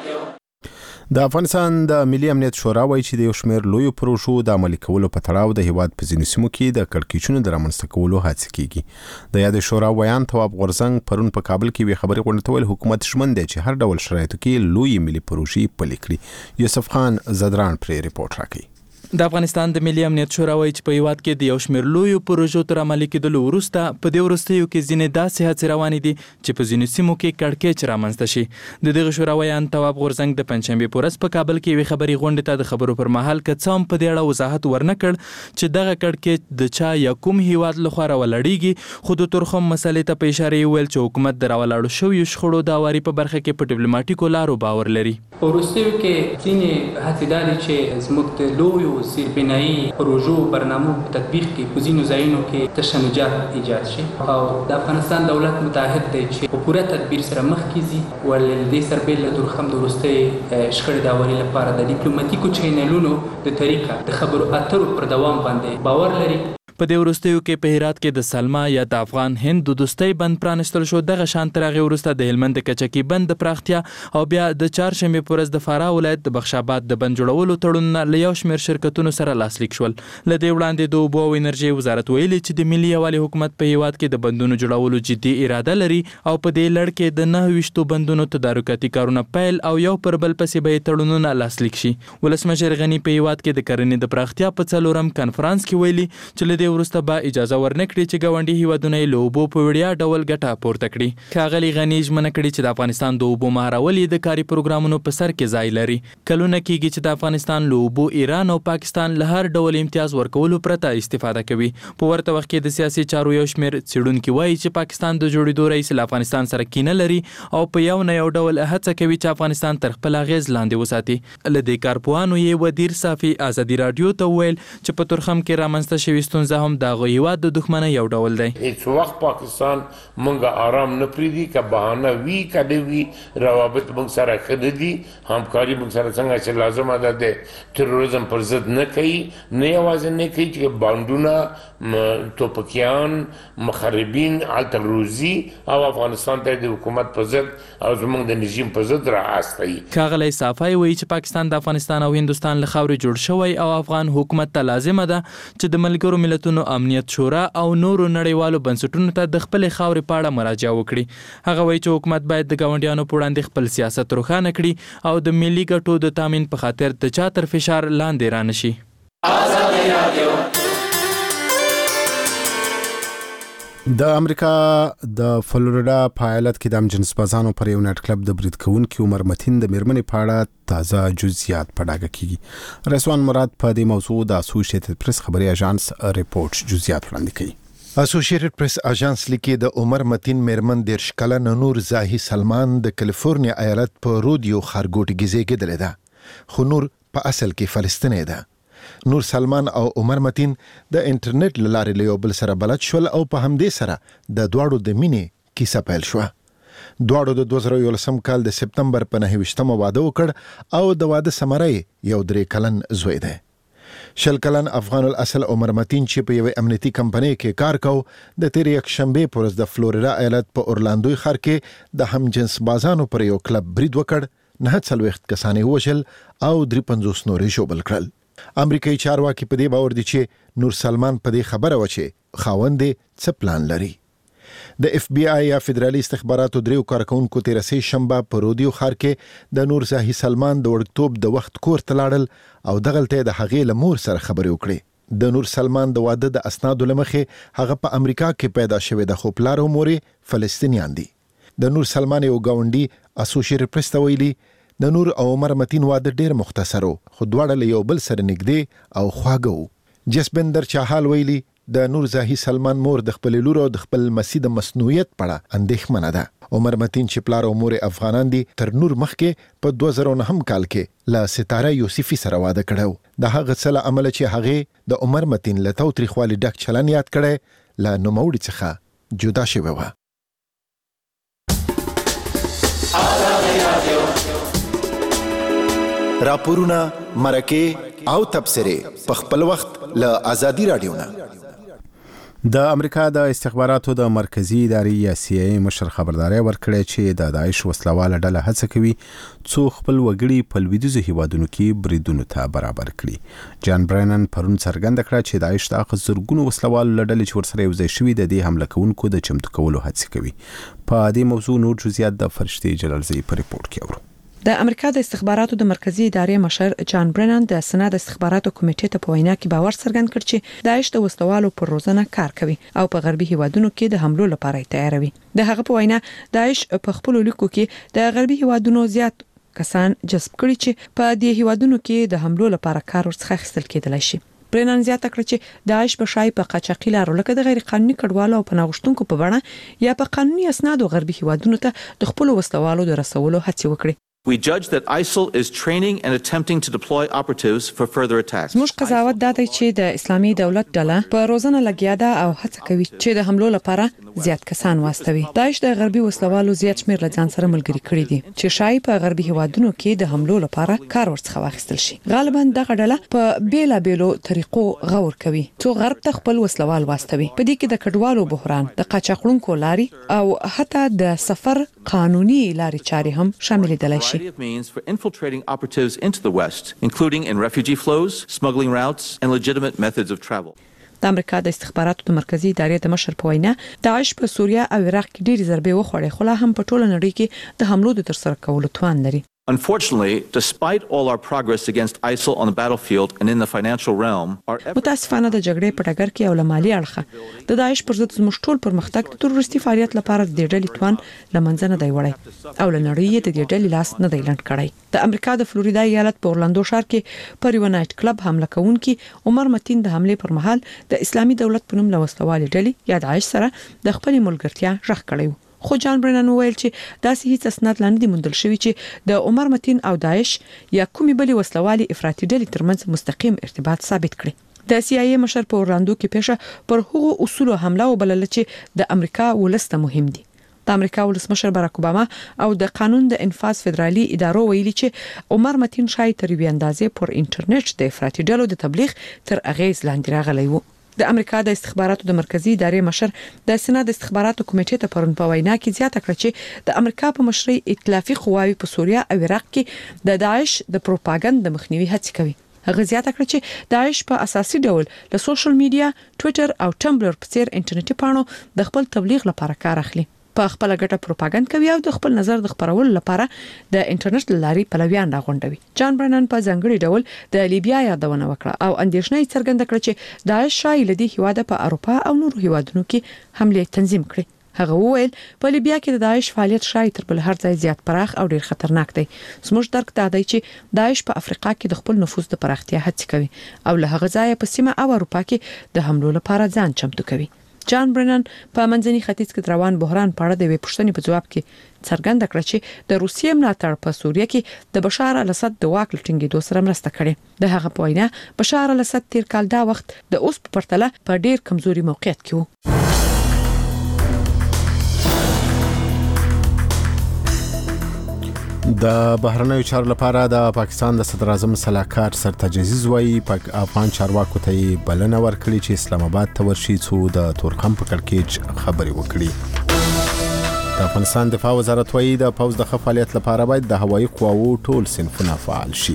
د افغانستان د ملي امنیت شورا وایي چې د یو شمېر لویو پروژو د عملي کولو په تړاو د هیواد په ځینو سیمو کې د کړکېچونو د رامنځته کولو هڅې کیږي. د یاد شورا ویان تواب غورزنګ پرون په کابل کې وی خبري غونډه ته ویل حکومت ژمن دی چې هر ډول شرایطو کې لوی ملي پروژې پلي کړي. یوسف خان زدران پر ریپورت راکړي. د افغانستان د ملي امنیت شورا وایي چې په هیواد کې د یو شمېر لویو پروژو تر عملي کېدلو وروسته په دې وروستیو کې ځینې داسې هڅې روانې دي چې په ځینو سیمو کې کړکېچ رامنځته شي. د دغه شورا ویان تواب غورزنګ د پنځشنبې په ورځ په کابل کې یوې خبري غونډې ته د خبرو پر مهال که څه هم په دې اړه وضاحت ورنه کړ چې دغه کړکېچ د چا یا کوم هیواد لخوا راولاړېږي خو د تورخم مسلې ته په اشاره یې ویل چې حکومت د راولاړو شویو شخړو د هواري په برخه کې په ډیپلوماټیکو لارو باور لري. په وروستیو کې ځینې هڅې دا دي چې زموږ د لویو زیربنایي پروژو برنامو په تطبیق کې په ځینو ځایونو کې تشنجات ایجاد شي او د افغانستان دولت متعهد دی چې په پوره تدبیر سره مخکې ځي ولې دې سربېل له تورخم د وروستۍ شخړې د هواري لپاره د ډیپلوماټیکو چینلونو د طریقه د خبرو اترو پر دوام باندې باور لري. په دې وروستیو کې په هرات کې د سلما یا د افغان هند د دوستۍ بند پرانستل شو. دغه شان تر هغې وروسته د هلمند د کچکي بند د پراختیا او بیا د چهارشنبې په ورځ د فراه ولایت د بخش آباد د بند جوړولو تړونونه له یو شمېر شرکتونو سره لاسلیک شول. له دې وړاندې د اوبو او انرژۍ وزارت ویلي چې د ملي یووالي حکومت په هیواد کې د بندونو جوړولو جدي اراده لري او په دې لړ کې د 29 بندونو تدارکاتي کارونه پیل او یو پر بل پسې به تړونونه لاسلیک شي. ولسمشر غنی په هیواد کې د کرنې د پراختیا په څلورم کانفرنس کې ویلي چې له دې وروسته به اجازه ورنکړي چې ګاونډي هیوادونه له اوبو په وړیا ډول ګټه پورته کړي. ښاغلي غني ژمنه کړې چې د افغانستان د اوبو مهارول د کاري پروګرامونو په سر کې ځای لري. کلونه کېږي چې د افغانستان له اوبو ایران او پاکستان له هر ډول امتیاز ورکولو پرته استفاده کوي. په ورته وخت کې د سیاسي چارو یو شمېر څېړونکي وایي چې پاکستان د جوړېدو رئیس له افغانستان سره کینه لري او په یو نه یو ډول هڅه کوي چې افغانستان تر خپل اغېز لاندې وساتي. له دې کارپوهانو یې ودیر صافي ازادي راډیو ته ویل چې په تورخم کې رامنځته شوې ستونزه هم د هغه هیواد د دښمنۍ یو ډول دی. هیڅ وخت پاکستان مونږه آرام نه پریږدي که بهانه وي کډې وي روابط مونږ سره ښه نه دي همکاري مونږ سره څنګه چې لازمه ده د تروریزم پر ضد نه کوي نه یوازې نه کوي چې بانډونه ټوپکیان مخربین هلته روزي او افغانستان ته د حکومت په ضد او زمونږ د رژیم په ضد رااستوي. ښاغلی صافی وایي چې پاکستان د افغانستان او هندوستان له خاورې جوړ شوی او افغان حکومت ته لازمه ده چې د ملګرو ملتونو ملتونو امنیت شورا او نورو نړیوالو بنسټونو ته د خپل خاورې په اړه مراجعه وکړي. هغه وایي چې حکومت باید د ګاونډیانو په وړاندې خپل سیاست روښانه کړي او د ملي ګټو د تامین په خاطر د چا تر فشار لاندې رانشي. د امریکا د فلوریډا په ایالت کې د جنس بازانو پر یو نایټ کلب د برید کوونکي عمر متین د میرمنې په اړه تازه جزئیات په ډاګه کیږي. رسوان مراد په دې موضوع د اسوسییټډ پریس خبري اژانس ریپورت جزئیات وړاندې کړي. اسوسییټډ پریس اژانس لیکي د عمر متین میرمن 10 کلن نور زاهي سلمان د کالیفورنیا ایالت په رودیو خارګوټ کې زیږیدل ده، خو نور په اصل کې فلسطینی ده. نور سلمان او عمر متین د انټرنیټ لارې له یو بل سره بلد شول او په همدې سره د دواړو د مینې کیسه پیل شوه. دواړو د 2011 کال د سپتمبر په 9 واده وکړ او د واده ثمره یو 3 کلن زوی دی. 10 کلن افغان الاصل عمر متین چې په یو امنیتي کمپنۍ کې کار کو د تیر یک شنبه پر ورځ د فلوریډا ایالت په اورلاندو ښار کې د هم جنس بازانو پر یو کلب برید وکړ. 9 کسانې وژل او 53 نورې ژوبل کړل. امریکایي چارواکي په دې باور دي چې نور سلمان په دې خبره و چې خاوند څه پلان لري. د اف بی آی یا فدرالي استخباراتو دریو کارکونکو 13 شنبه په رودیو ښار کې د نور زاهي سلمان د وړکتوب د وخت کور ته لاړل او دغلته د هغې له مور سره خبرې وکړې. د نور سلمان د واده د اسنادو لمخې هغه په امریکا کې پیدا شوی د خو پلار او مورې فلسطینیان دي. د نور سلمان یو گاونډي اسوسییټډ پریس ته ویلي د نور او عمر متین واده ډیر مختصرو، خو دواړه له یو بل سره نږدې او خواږه وو. جسبندر چاحال ویلي د نور زاهي سلمان مور د خپل لور او د خپل مسیح د مسنویت په اړه اندېښمنه ده. عمر متین چې پلار او مور افغانان دي تر نور مخکې په 2009 کال کې له ستاره یوسفی سره واده کړو. د هغه څه له عمل چې هغه د عمر متین له تاوتریخوالي ډک چلن یاد کړي له نوموړي څخه جدا شوی و. راپورونه، مرکه او تبصره په خپل وخت له آزادي رادیو نه. د امریکا د استخباراتو د مرکزی ادارې یا سی ای مشر خبرداري ورکړه چې د داعش وسلواله ډله هڅه کوي څو خپل وګړي په لویدیځو هیوادونو کې بریدونو ته برابر کړي. جان برینن پرون څرګنده کړه چې داعش د زرګونو وسلوالو ډلې چې ورسره یوځای شوي د دې حمله کوونکو د چمتو کولو هڅه کوي. په دې موضوع نور جزئیات د فرشتي جلالزئی په ریپورت کې اورو. د امریکا د استخباراتو د مرکزی ادارې مشر جان برینن د سنا د استخباراتو کمیټې ته په وینا کې باور څرګند کړ چې داعش د وسلوالو پر روزنه کار کوي او په غربي هیوادونو کې د حملو لپاره تیاروي. د هغه په وینا داعش په خپل لیکو کې د غربي هیوادونو زیات کسان جذب کړي چې په دې هیوادونو کې د حملو لپاره کار ورڅخه اخیستل کېدلی شي. برینن زیاته کړ چې داعش په شای په قاچاقي لارو لکه د غیر قانوني کډوالو او پناهغښتونکو په بڼه یا په قانوني اسنادو غربي هیوادونو ته د خپل وسلوالو د رسولو هڅه وکړي. We judge that ISIL is training and attempting to deploy operatives for further attacks. موږ قضاوت دا دی چې د اسلامي دولت ډله په روزنه لګیا ده او هڅه کوي چې د حملو لپاره زیات کسان واستوي. داعش د غربي وسلوالو زیات شمیر له ځان سره ملګری کړي دي چې شای په غربي هیوادونو کې د حملو لپاره کار ورڅخه واخیستل شي. غالبا دغه ډله په بیلابیلو طریقو غور کوي څو غرب ته خپل وسلوال واستوي. په دې کې د کډوالو بحران، د قاچاقونکو لاري او حتی د سفر قانوني لاري چاري هم شامل دي شي. Infiltrating operatives into the West, including in refugee flows, smuggling routes, and legitimate methods of travel. د امریکا د استخباراتو د مرکزی ادارې د مشر په وینا داعش په سوریه او عراق کې ډېری ضربې وخوړې، خو لا هم په ټوله نړۍ کې د حملو د ترسره کولو توان لري. Unfortunately, despite all our progress against ISIL on the battlefield and in the financial realm, متاسفانه د جګړې په ډګر کې او له مالي اړخه د داعش پر ضد زموږ ټول پرمختګ د تروریستي فعالیت لپاره د دې ډلې توان لمنځه نه دی وړی او له نړۍ د دې ډلې لاس نه دی لنډ کړی. د امریکا د فلوریدا ایالت په اورلاندو ښار کې پر یو نایټ کلب حمله کوونکي عمر متین د حمله پر مهال د اسلامي دولت په نوم له وسلوالې ډلې یا داعش سره د خپل ملګرتیا ژغ کړی. خو جان برینن ویل چې داسې هیڅ اسناد لاندې موندل شوی چې د عمر متین او داعش یا کومې بلې وسلوالي افراطي ډلې ترمنځ مستقیم ارتباط ثابت کړي. د سی آی ای مشر په اورلاندو کې پیښه پر هغو اصولو حمله وبلل چې د امریکا ولسته مهم دي. د امریکا ولسمشر باراک اوباما او د قانون د انفاذ فدرالي ادارو ویلي چې عمر متین شای تر یوې اندازې پر انټرنیټ د افراطي ډلو د تبلیغ تر اغیز لاندې راغلی و. د امریکا د استخباراتو د مرکزی ادارې مشر د سنا د استخباراتو کمیټې ته پرون په وینا کې زیاته کړه چې د امریکا په مشرۍ ائتلافي قواوی په سوریه او عراق کې د داعش د پروپاګاندا مخنیوي هڅه کوي. هغه زیاته کړه چې داعش په اساسي ډول له سوشل میډیا، ټوئیټر او ټمبلر په څیر انټرنیټي پاڼو د خپل تبلیغ لپاره کار اخلي. په خپل ګټه پروپاګاندا کوي او د خپل نظر د خبرولو لپاره د انټرنیټ لاري پلویان راغونډوي. جان برنن په ځانګړي ډول د لیبیا یادونه وکړه او اندېښنه څرګنده کړه چې داعش شایي لدی هیواده په اروپا او نورو هیوادونو کې حمله تنظیم کړي. هغه وویل په لیبیا کې د داعش فعالیت شایي تر بل هر ځای زیات پراخ او ډیر خطرناک دی. زموږ درک دا دی چې داعش په افریقا کې د خپل نفوذ د پراختیا هڅه کوي او له هغه ځای په سیمه او اروپا کې د حملو لپاره ځان چمتو کوي. جان برنن په منځني ختیځ کې روان بحران په اړه د وی پښتنې په جواب کې څرګنده کړه چې د روسیې ملاتړ په سوریه کې د بشار الاسد د واک لټینګېدو سره مرسته کړې. د هغه په وینا بشار الاسد تیر کال دا وخت د اوس په پرتله په ډیر کمزوري موقعیت کې و. د بهرنیو چارو لپاره د پاکستان د صدر اعظم صلاحکار سرتاج عزیز وايي افغان چارواکو ته بلنه ورکړي چې اسلام آباد ته ورشي څو د تورخم په کړکېچ خبري وکړي. د افغانستان دفاع وزارت وايي د پوز د فعالیت لپاره باید د هوایي قواوو ټول صنفونه فعال شي.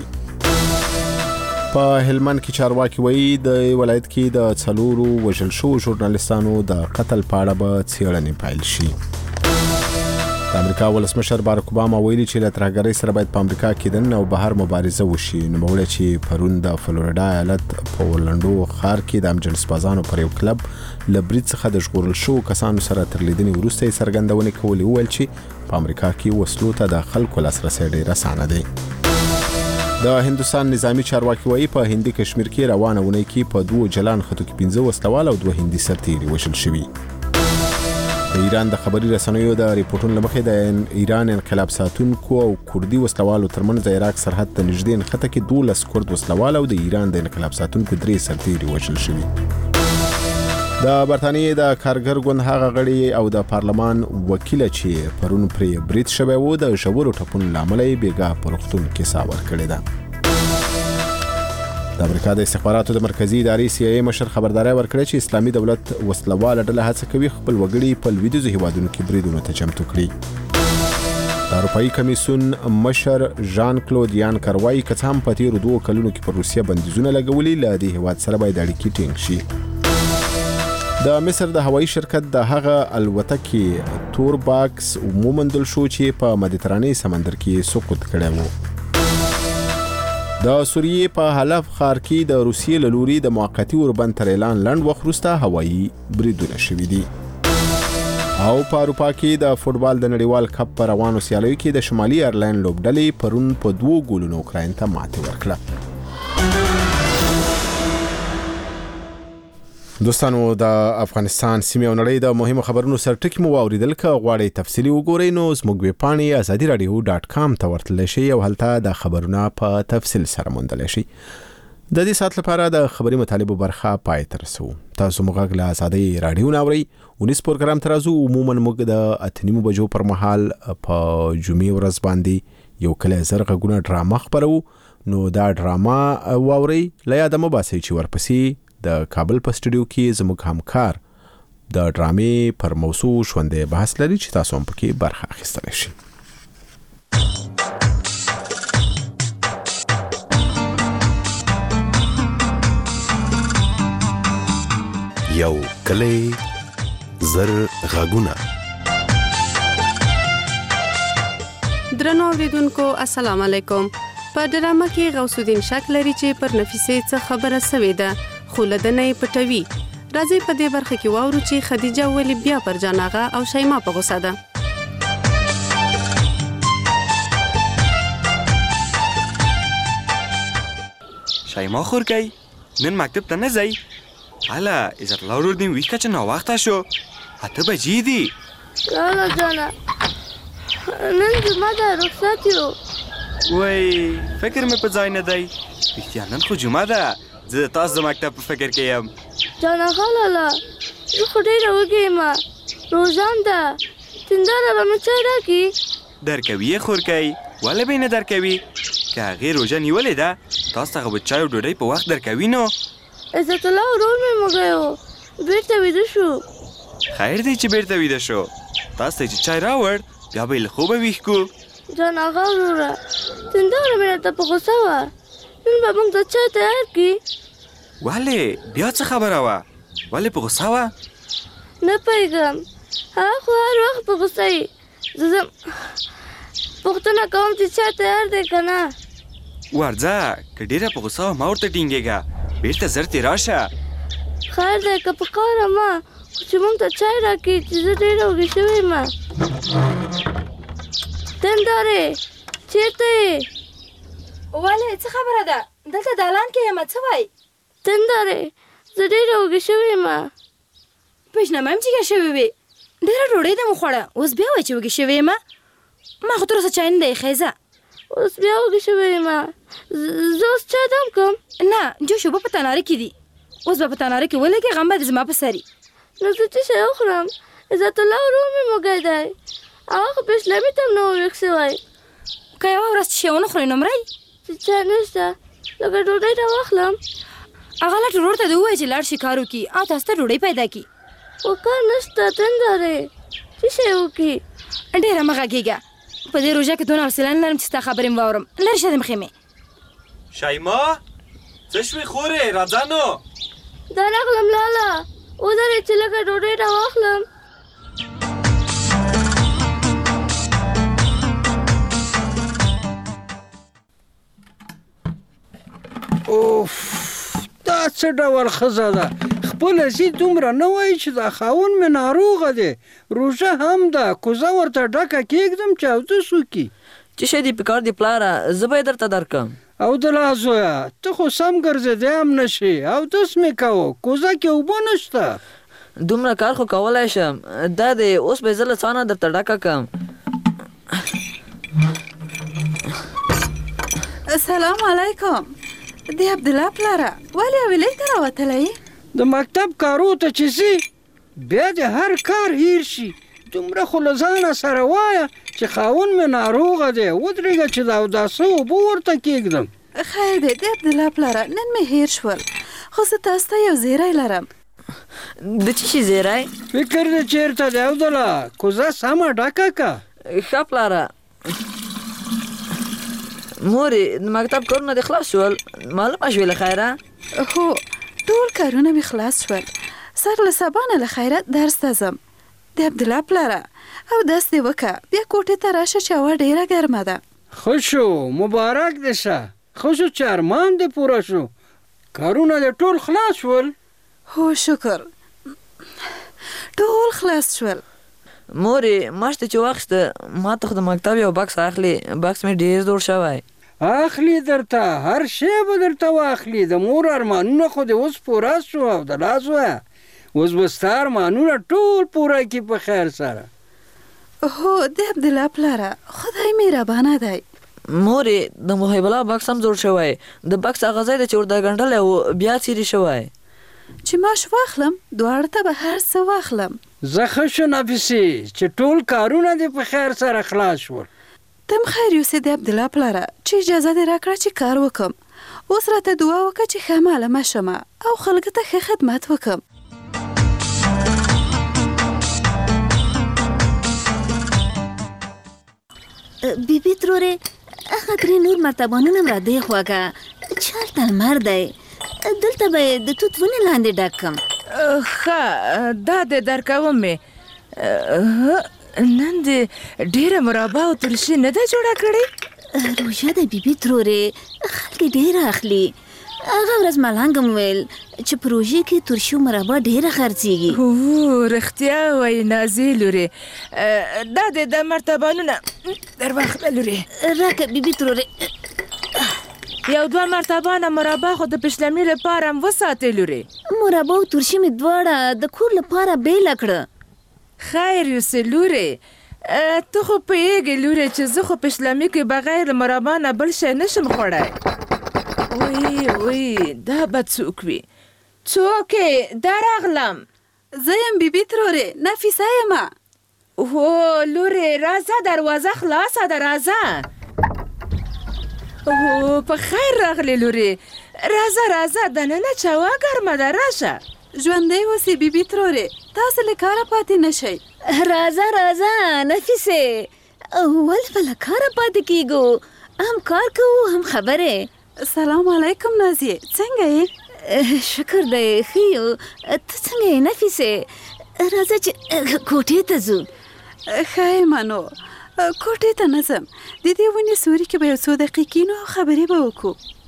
په هلمند کې چارواکي وايي د ولایت کې د څلورو وژل شو ژورنالیستانو د قتل په اړه به څېړنې پیل شي. د امریکا ولسمشر باراک اوباما ویلي چې له ترهګرۍ سره باید په امریکا کې دننه او بهر مبارزه وشي. نوموړی چې پرون د فلوریډا ایالت په اورلانډو ښار کې د امجنس بازانو پر یو کلب له برید څخه د ژغورل شو کسانو سره تر لیدنې وروسته یې څرګندونې کولې وویل چې په امریکا کې وسلو ته د خلکو لاسرسی ډېر اسانه دی. د هندوستان نظامی چارواکي وايي په هندي کشمیر کې روانه اونۍ کې په 2 جلان خطو کې 15 وسلوال او 2 هندي سرتیري وژل شوي. د ایران د خبري رسنیو د ریپورتونو لمخې د ایران انقلاب ساتونکو او کوردي وسلوالو ترمنځ د عراق سرحد ته نږدې نښته کې 12 کورد وسلوال او د ایران د انقلاب ساتونکو 3 سرتیري وژل شوي. د برتانیې د کارګر ګوند هغه غړي او د پارلمان وکیل چې پرون پرې برید شوی و د ژورو ټپونو لامل یې بیګا په روغتون کې ساور کړی ده. د امریکا د استخباراتو د مرکزی ادارې CIA مشر خبرداري ورکړه چې اسلامي دولت وسلواله ډله هڅه کوي خپل وګړي په لویدیځو هیوادونو کې بریدونو ته چمتو کړي. د اروپאי کمیسیون مشر ژان کلود یانکر وايي که څه هم په تیرو 2 کلونو کې پر روسیه بندیزونه لګولي له دې هیواد سره باید اړیکې ټینګ شي. د مصر د هوایي شرکت د هغه الوتکې تور باکس وموندل شو چې په مدیترانې سمندر کې سقوط کړی و. د سوریې په حلب ښار کې د روسیې له لوري د موقتی اوربند تر اعلان لنډ وخت وروسته هوایي بریدونه شوي دي. او په اروپا کې د فوټبال د نړیوال کپ په روانو سیالیو کې د شمالي ایرلاین لوبډلې پرون په 2 ګولونو اوکراین ته ماتې ورکړه. دوستانو د افغانستان سیمه او نړۍ د مهمو خبرونو سرټکی مو واوریدل. که غواړئ تفصیلی وګورئ نو زموږ ویب پاڼې azadiradio.com ته ورتللی شئ او هلته د خبرونه په تفصیل سره موندلی شئ. د دې سات لپاره د خبري مطالبو برخه پای ته رسو. تاسو موږ له ازادي رادیو ناوړئ. ونیس پروګرام تر ازو عموما موږ د 8 بجو پر مهال په جمعې ورځ باندې یو کله زرغه غونه ډرامه خبرو. نو دا ډرامه واورئ. لا یاد مو باسي چې ورپسې د کابل په سټوډیو کې زموږ همکار د ډرامې پر موضوع شوندې بحث لري چې تاسو هم پکې برخه اخیستلی شئ. یو کلی زر غاګونه. درنو اوریدونکو السلام علیکم. په ډرامه کې غوث الدین شک لري چې پر نفیسې څه خبره سوې ده خو لدنه پټوي. راځي په دې برخه کې واورو چې خدیجه ولې بیا پر جان آغا او شیما په غوسه ده. شیما خورکی نن مکتب ته نه ځئ؟ هله عزت الله ورور دې ویښه چې ناوخته شو. 8 بجې دي. لالا جانه نن جمعه ده رخصت یو. وای فکر مې په ځای نه دی. رښتیا نن خو جمعه ده. زه تاسو د مکتب په فکر کې یم. جانه خالاله زه خو ډېره وږې یم. روزان ده تنداره به مې چای راکړي؟ درکوي یې خورکی. ولې به یې نه درکوي؟ که هغې روژه نیولې ده تاسو ته به چای او ډوډۍ په وخت درکوي. نو عزت الله ورور مې موږی و بېرته ویده شو. خیر دی چې بېرته ویده شو. تاسو ته چې چای راوړ بیا به یې له خوبه ویښ کړو. جان آغا وروره تنداره مې راته په غوسه وه نن به موږ ته چای تیار کړي. ولې بیا څه خبره وه؟ ولې په غوسه وه؟ نه پوهېږم، هغه خو هر وخت په غوسه وي. زه ځم پوښتنه کوم چې چای تیار دی که نه. ورځه که ډېره په غوسه وه مه ورته ټینګېږه، بېرته زر ترې راشه. خیر دی که په قهره مه، خو چې موږ ته چای راکړي چې زه ډېره وږې شوې یم. تندارې چېرته یې؟ ولې څه خبره ده؟ دلته دالان کې یم، څه وایي؟ تندارې زه ډېره وږې شوې یم. پیژنه مې هم جګه شوې وې، ډېره ډوډۍ ده مو خوړه، اوس بیا وایي چې وږې شوې یم. ما خو تر اوسه چای نه دی ایښی. ځه اوس بیا وږې شوې یم. زه اوس چای دم کړم؟ نه، جوش اوبه په تناره کې دي، اوس به په تناره کې ولګې، غم به دې زما په سر وي. نو زه څه شی وخورم؟ عزت الله ورور مې موږی دی، هغه خو پیشلمي ته هم نه و ویښ شوی. که یوه ورځ چې شی ونه خورې نو مرئ. چې چای نشته، لکه ډوډۍ ته واخلم. هغه لټ ورور ته دې ووایي چې لاړ شي کار وکړي او تاسو ته ډوډۍ پیدا کړي. خو کار نشته تندارې، څه شی وکړي؟ ډېره مه غږېږه، په دې روژه کې دونه حوصله نه لرم چې ستا خبرې مې واورم. لرې شه د مخې مې. شیما څه شوې خورې؟ راځه نو. دا راغلم لاله، ودرې چې لږه ډوډۍ ته واخلم. اوف، دا څه ډول ښځه ده؟ خپله زی دومره نه وایي چې دا خاوند مې ناروغه دی، روژه هم ده، کوزه ورته ډکه کېږدم چې اودس وکړي. څه شی دې په کار دی پلاره؟ زه به یې درته درکړم. اودله زویه، ته خو سم ګرځېدی هم نه شې، اودس مې کوه، کوزه کې اوبه نشته. دومره کار خو کولی شم، دا دی اوس به یې زه له څانه درته ډکه کړم. سلام علیکم. دی عبدالله پلاره، ولې حویلۍ ته راوتلی؟ د مکتب کارو ته چې ځي بیا د هر کار هیر شي. دومره خو له ځانه سره وایه چې خاوند مې ناروغه دی، ودرېږه چې د اوداسه اوبه ورته کېږدم. خیر دی عبدالله پلاره، نن مې هیر شول، خو زه تاسو ته یو زیری لرم. د څه شي زیری؟ فکر دې چېرته دی عبدالله؟ کوزه سمه ډکه که. ښه پلاره. مورې د مکتب کارونه دې خلاص شول؟ معلومه شوې له خیره؟ هو، ټول کارونه مې خلاص شول، سر له سبا نه له خیره درس ته ځم. د عبدالله پلاره، اودس دې وکړه، بیا کوټې ته راشه چې هوا ډېره ګرمه ده. ښه شو، مبارک دې شه، ښه شو چې ارمان دې پوره شو. کارونه دې ټول خلاص شول؟ هو شکر، ټول خلاص شول. مورې ماشته چې واخیسته، ما ته خو د مکتب یو بکس اخلي، بکس مې ډېر زوړ شوی. اخلي درته، هر شی به درته واخلي. د مور ارمانونه خو دې اوس پوره شو عبدالله زویه، اوس به ستا ارمانونه ټول پوره کړي په خیر سره. هو د عبدالله پلاره، خدای مهربانه دی. مورې د محب الله بکس هم زوړ شوی، د بکس هغه ځای دی چې ورته ګنډلی و بیا څیرې شوی. چې ماش واخلم، دواړه ته به هر څه واخلم. زه ښه شو نفیسې چې ټول کارونه دې په خیر سره خلاص شول. تم خیر یوسې د عبدالله پلاره، چې اجازه دې راکړه چې کار وکم. اوس راته دعا وکړه چې ښه معلمه شمه او خلکو ته ښه خدمت وکم. بیبي ترورې، هغه درې نور مرتبانونه هم را دې خواږه، چالته لمر دی، دلته به یې د توت ونې لاندې ډک کړم. ښه، دا دې درکوم مې. نن دې ډېره مربا او ترشي نه ده جوړه کړې؟ روژه ده بیبي ترورې، خلک ډېره اخلي. هغه ورځ ملنګ م ویل چې په روژې کې ترشي او مربا ډېره خرڅېږي. رښتیا وایي نازې لورې، دا دې د مرتبانونه در واخله لورې. راکه بیبي ترورې. یو دوه مرتبانه مربا خو د پیشلمي لپاره هم وساتې لورې. مربا او ترشي مې دواړه د کور لپاره بیله کړه. خیر یوسې لورې، ته خو پوهېږې لورې چې زه خو پیشلمي کې بغیر مربا نه بل شی نشم خوړی. وی دا به څوک وي؟ څوک یې؟ دا راغلم. زه یم بیبي ترورې، نفیسه یمه. هو لورې راځه، دروازه خلاصه ده، راځه. او په خیر راغلې لورې، راځه راځه، دننه چوا ګرمه ده، راشه. ژوندی اوسې بیبي ترورې، تاسو له کاره پاتې نه شئ. راځه راځه نفیسې، ولې به له کاره پاتې کېږو؟ هم کار کوو هم خبرې. سلام علیکم نازیه، څنګه یې؟ شکر دی ښه یو. ته څنګه یې نفیسې؟ راځه چې کوټې ته ځو. ښه یم نو کوټې ته نه ځم، د دې ونې سوري کې به یو څو دقیقې نو خبرې به وکړو.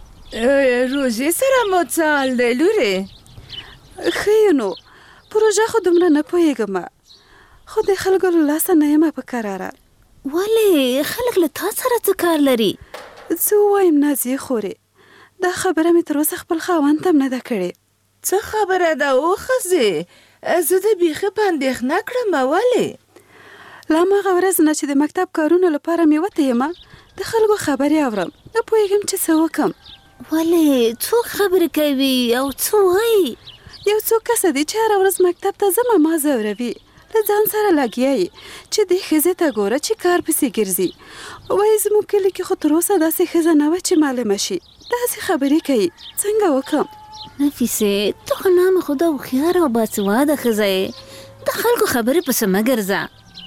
روژې سره مو څه حال دی لورې؟ ښه یو نو پروژه خو دومره نه پوهېږم، خو د خلکو له لاسه نه یم په کراره. ولې خلک له تا سره څه کار لري؟ څه ووایم نازیې خورې، دا خبره مې تر اوسه خپل خاوند ته هم نه ده کړې. څه خبره ده وښځې؟ زه د بیخي په اندېښنه کړم. ولې؟ له هماغه ورځ نه چې د مکتب کارونو لپاره مې وتې یم د خلکو خبرې اورم، نه پوهېږم چې څه وکړم. ولې څوک خبرې کوي او څه وایي؟ یو څو کسه دي چې هره ورځ مکتب ته ځم ما ځوروي، له ځان سره لګیا یې چې دې ښځې ته ګوره چې کار پسې ګرځي. وایي زموږ کلي کې خو تر اوسه داسې ښځه نه وه چې معلومه شي، داسې خبرې کوي. څنګه وکړم؟ نفیسې ته خو نامه خدا هوښیاره او باسواده ښځه یې، د خلکو خبرې پسې مه ګرځه.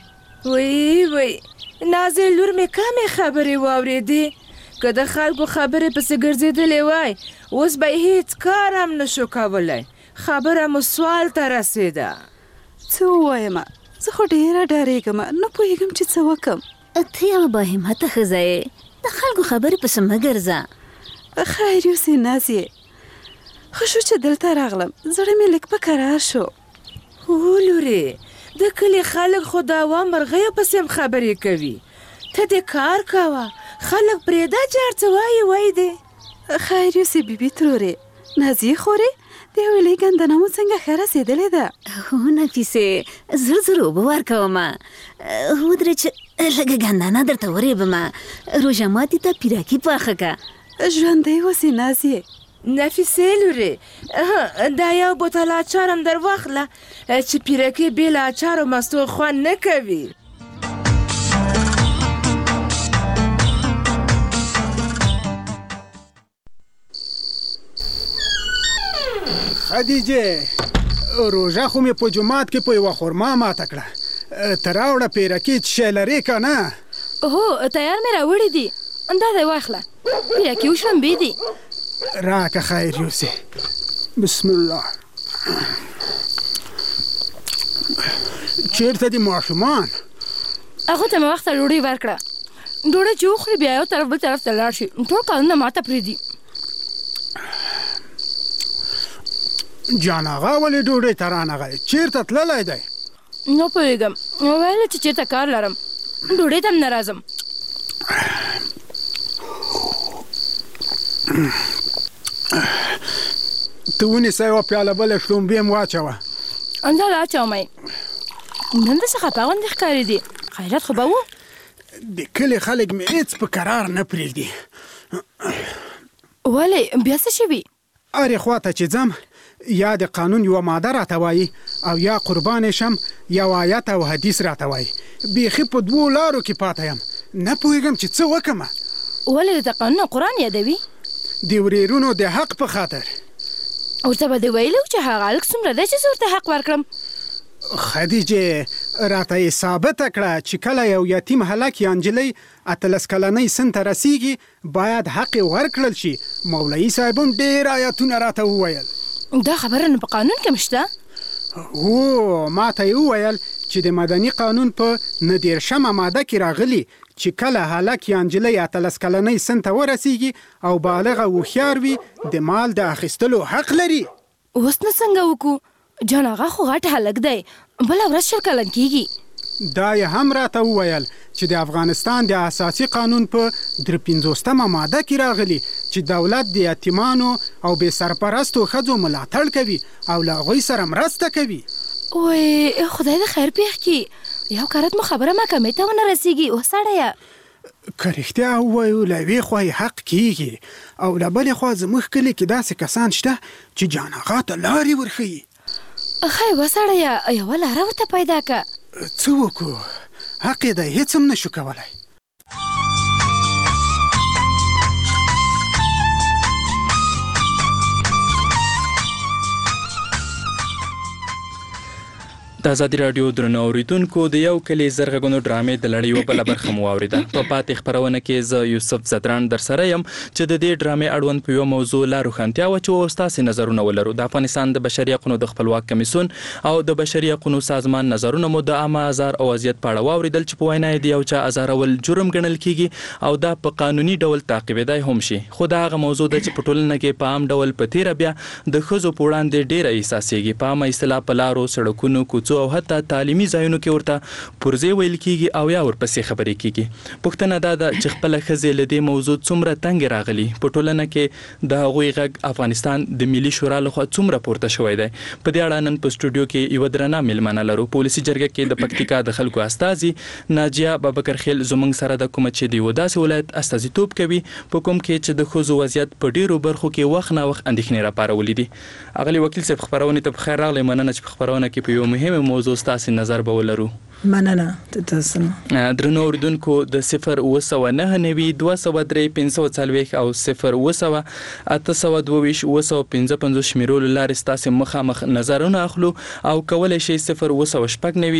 وی نازې لور مې کمې خبرې واورېدې، که د خلکو خبرې پسې ګرځېدلې وای اوس به هیڅ کار هم نشو کولی. خبره مو سوال ته رسېده. څه ووایم؟ زه خو ډېره ډارېږم، نه پوهېږم چې څه وکړم. ته یوه باهمته ښځه یې، د خلکو خبرې پسې مه ګرځه. خیر یوسې نازیې، ښه شو چې دلته راغلم، زړه مې لږ په قرار شو. هو لورې، د کلي خلک خو د عوام مرغیو پسې هم خبرې کوي. ته دې کار کوه، خلک پرېږده چې هر څه وایي دی. خیر یوسې بیبي ترورې. نازیې خورې، د یوې لوی ګندنه مو څنګه ښه رسېدلې ده؟ هو نفیسې، زر زر اوبه ورکومه، ودرې چې لږه ګندنه درته ورېبمه. روژه ماتي ته پیراکي پاخه که. ژوندی اوسې نازیې. نفیسې لورې، دا یو بوتل اچار هم در واخله چې پیرکې بې له اچارو مستو خوند نه کوي. خدیجه، روژه خو مې په جومات کې په یوه خرما ماته کړه، ته راوړه پیرکې چې شی لرې که نه؟ هو تیار مې راوړي دي، دا دی واخله، پیرکې وشړمبې دي. راکه خیر یوسې. بسم الله. چیرته دي ماشومان؟ هغو ته مې وخته ډوډۍ ورکړه، ډوډۍ چې وخوري بیا یو طرف بل طرف ته لاړ شي، ټول کارونه ماته پرېږدي. جان آغا ولې ډوډۍ ته رانغی؟ چیرته تللی دی؟ نه پوهېږم، ویل چې چېرته کار لرم، ډوډۍ ته هم نه راځم. ته ونیسه یوه پیاله بله شړومبې هم واچوه. دا لا اچوم یې، نن داسې خفه غوندې ښکارېدې، خیرات خو به و؟ د کلي خلک مې هېڅ په قرار نه پرېږدي. ولې بیا څه شوي؟ هرې خوا ته چې ځم یا د قانون یوه ماده راته وایي او یا قربانې شم یا آیت او حدیث راته وایي. بیخي په دوو لارو کې پاته یم، نه پوهېږم چې څه وکړمه. ولې د قانون قرآن یادوي؟ د ورېرونو د حق په خاطر. ورته به دې ویلي و چې هغه هلک څومره دی چې زه ورته حق ورکړم؟ خدیجې راته یې ثابته کړه چې کله یو یتیم هلک یا نجلۍ 18 کلنۍ سن ته رسیږي باید حق یې ورکړل شي. مولوي صاحب هم ډېر آیتونه راته وویل. دا خبره نو په قانون کې هم شته؟ هو، ما ته یې وویل چې د مدني قانون په 19 ماده کې راغلي چې کله هلک یا نجلۍ 18 کلنۍ سن ته ورسیږي او بالغه هوښیار وي د مال د اخیستلو حق لري. اوس نو څنګه وکړو؟ جان آغا خو غټ هلک دی، بله ورځ 20 کلن کېږي. دا یې هم راته وویل چې د افغانستان د اساسي قانون په 53 ماده کې راغلي چې دولت د یتیمانو او بې سرپرستو ښځو ملاتړ کوي او له هغوی سره مرسته کوي. وای خدای د خیر پېښ کړي، یو کرت مو خبره محکمې ته ونه رسېږي. وسړیه که رښتیا ووایو له یوې خوا یې حق کېږي او له بلې خوا زموږ کلي کې داسې کسان شته چې جان آغا ته لارې ورښیي. ښایي وسړیه یوه لاره ورته پیدا که. څه وکړو؟ حق یې دی، هېڅ هم نشو کولی. د د ازادي رادیو درنو اوریدونکو د یو کلی زرغونو ډرامې د لړۍ په برخه مو اوریده په پاتې خبرونه کې ز یوسف زدران در سره يم چې د دې ډرامې اړوند په یو موضوع لا روښانتیا و چې تاسو نظرونه ولرو د افغانستان د بشري حقوقو د خپلواک کمیسیون او د بشري حقوقو سازمان نظرونه مو د عامه ازار او وضعیت په اړه اوریدل چې په وینا دی یو چا ازارول جرم ګڼل کیږي او دا په قانوني ډول تعقیبېدای هم شي خو دا هغه موضوع د چې په ټولنه کې په عام ډول په تیر بیا د خزو په وړاندې ډیره احساسيږي په عامه اصطلاح په لارو سړکونو کوڅو او حتی تعلیمي ځایونو کې ورته پرځې ویل کیږي او یا ورپسې خبرې کیږي پښتنه دا د چخپل خزې لدی موضوع څومره تنګ راغلی په ټولنه کې د هغوی غږ افغانستان د ملي شورا لخوا څومره پورته شوی دی په دې اړه نن په سټوډیو کې یو درنه ملمنه لرو پولیسي جرګه کې د پکتیکا د خلکو استازي ناجیه بابکر خیل زمنګ سره د کوم چې دی وداسې ولایت استازیتوب کوي په کوم کې چې د خزو وضعیت په ډیرو برخو کې وخت نه وخت اندېښنې راپارولې دي اغلی وکیل صاحب خبرونه ته بخیر راغلی مننه چې خبرونه کې په یو مهمه موضوع تاسو نظر به ولرو مننه تاسو درنو اوریدونکو د 0992 203 540 او 09 822 255 شمیرولو لارې تاسو مخامخ نظرونه اخلو او کولای شئ 0990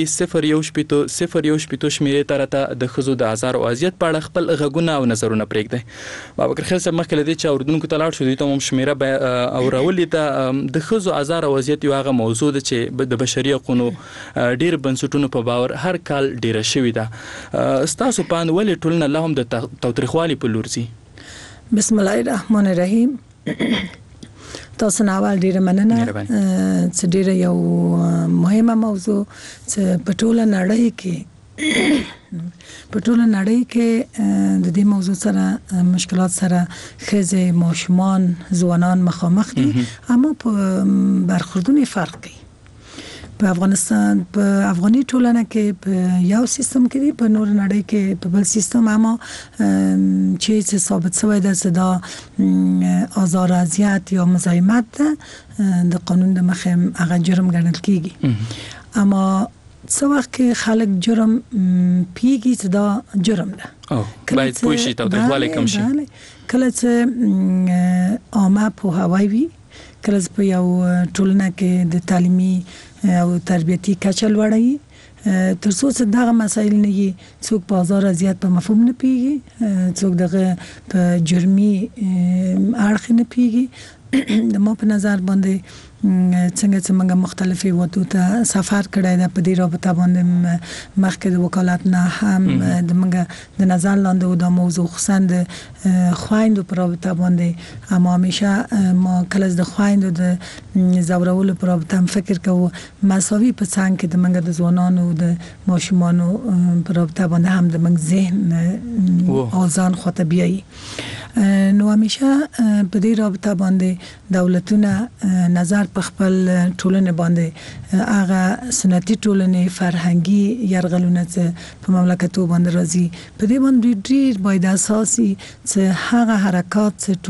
018 شمیرې ترته د خزو د ازار او اذیت په اړه خپل غږونه او نظرونه پرېږدئ بابکر خیل صاحب مخکې لدی چې اوریدونکو ته لاړ شو دوی ته هم شمیره او راولې ته د خزو ازار او اذیت یو هغه موضوع ده چې د بشري حقوقو ډیر بنسټونو په باور هر کال ډیره شوې ده ستاسو په اند ولې ټولنه له هم د تاوتریخوالي په لور ځي بسم الله الرحمن الرحیم تاسو نه اول ډیره مننه چې ډیره یو مهمه موضوع چې په ټوله نړۍ کې د دې موضوع سره مشکلات سره خزې ماشومان ځوانان مخامخ دي اما په برخوردونه فرق کوي په افغانستان په افغاني ټولنه کې په یو سیستم کې دی په نور نړۍ کې په بل سیستم اما چې ثابت شوی ده چې دا آزار اذیت یا مزاحمت د قانون د مخه هغه جرم ګڼل کیږي اما څو وخت کې خلک جرم پیږي چې دا جرم ده باید پوه شي تاوتریخوالی کم شي کله چې عامه پوهاوی وي کله په یو ټولنه کې د تعلیمي او تربیتی کچه لوړوي تر څو چې دغه مسایل نه وي څوک په آزار اذیت په مفهوم نه پیږي څوک دغه په جرمي اړخ نه پیږي د ما په نظر باندې څنګه چې موږ مختلفي وادو ته سفر کړی دا په دې رابطه باندې مخکې د وکالت نه هم د موږ د نظر لاندې و دا موضوع خصوصا د خويندو پر رابطه باندې اما همیشه ما کله د خويندو د زورولو پر رابطه فکر کوو مساوي په څنګه کې د موږ د ځوانانو د ماشومانو پر رابطه باندې هم د موږ ذهن اوزان خاطر بیایي نو همیشه په دې رابطه باندې دولتونه نظر په خپل ټولنه باندې هغه سنتي ټولنه فرهنګي يرغلونه چې په مملکتو باندې راځي په دې باندې ډیر باید اساسي چې هغه حرکات چې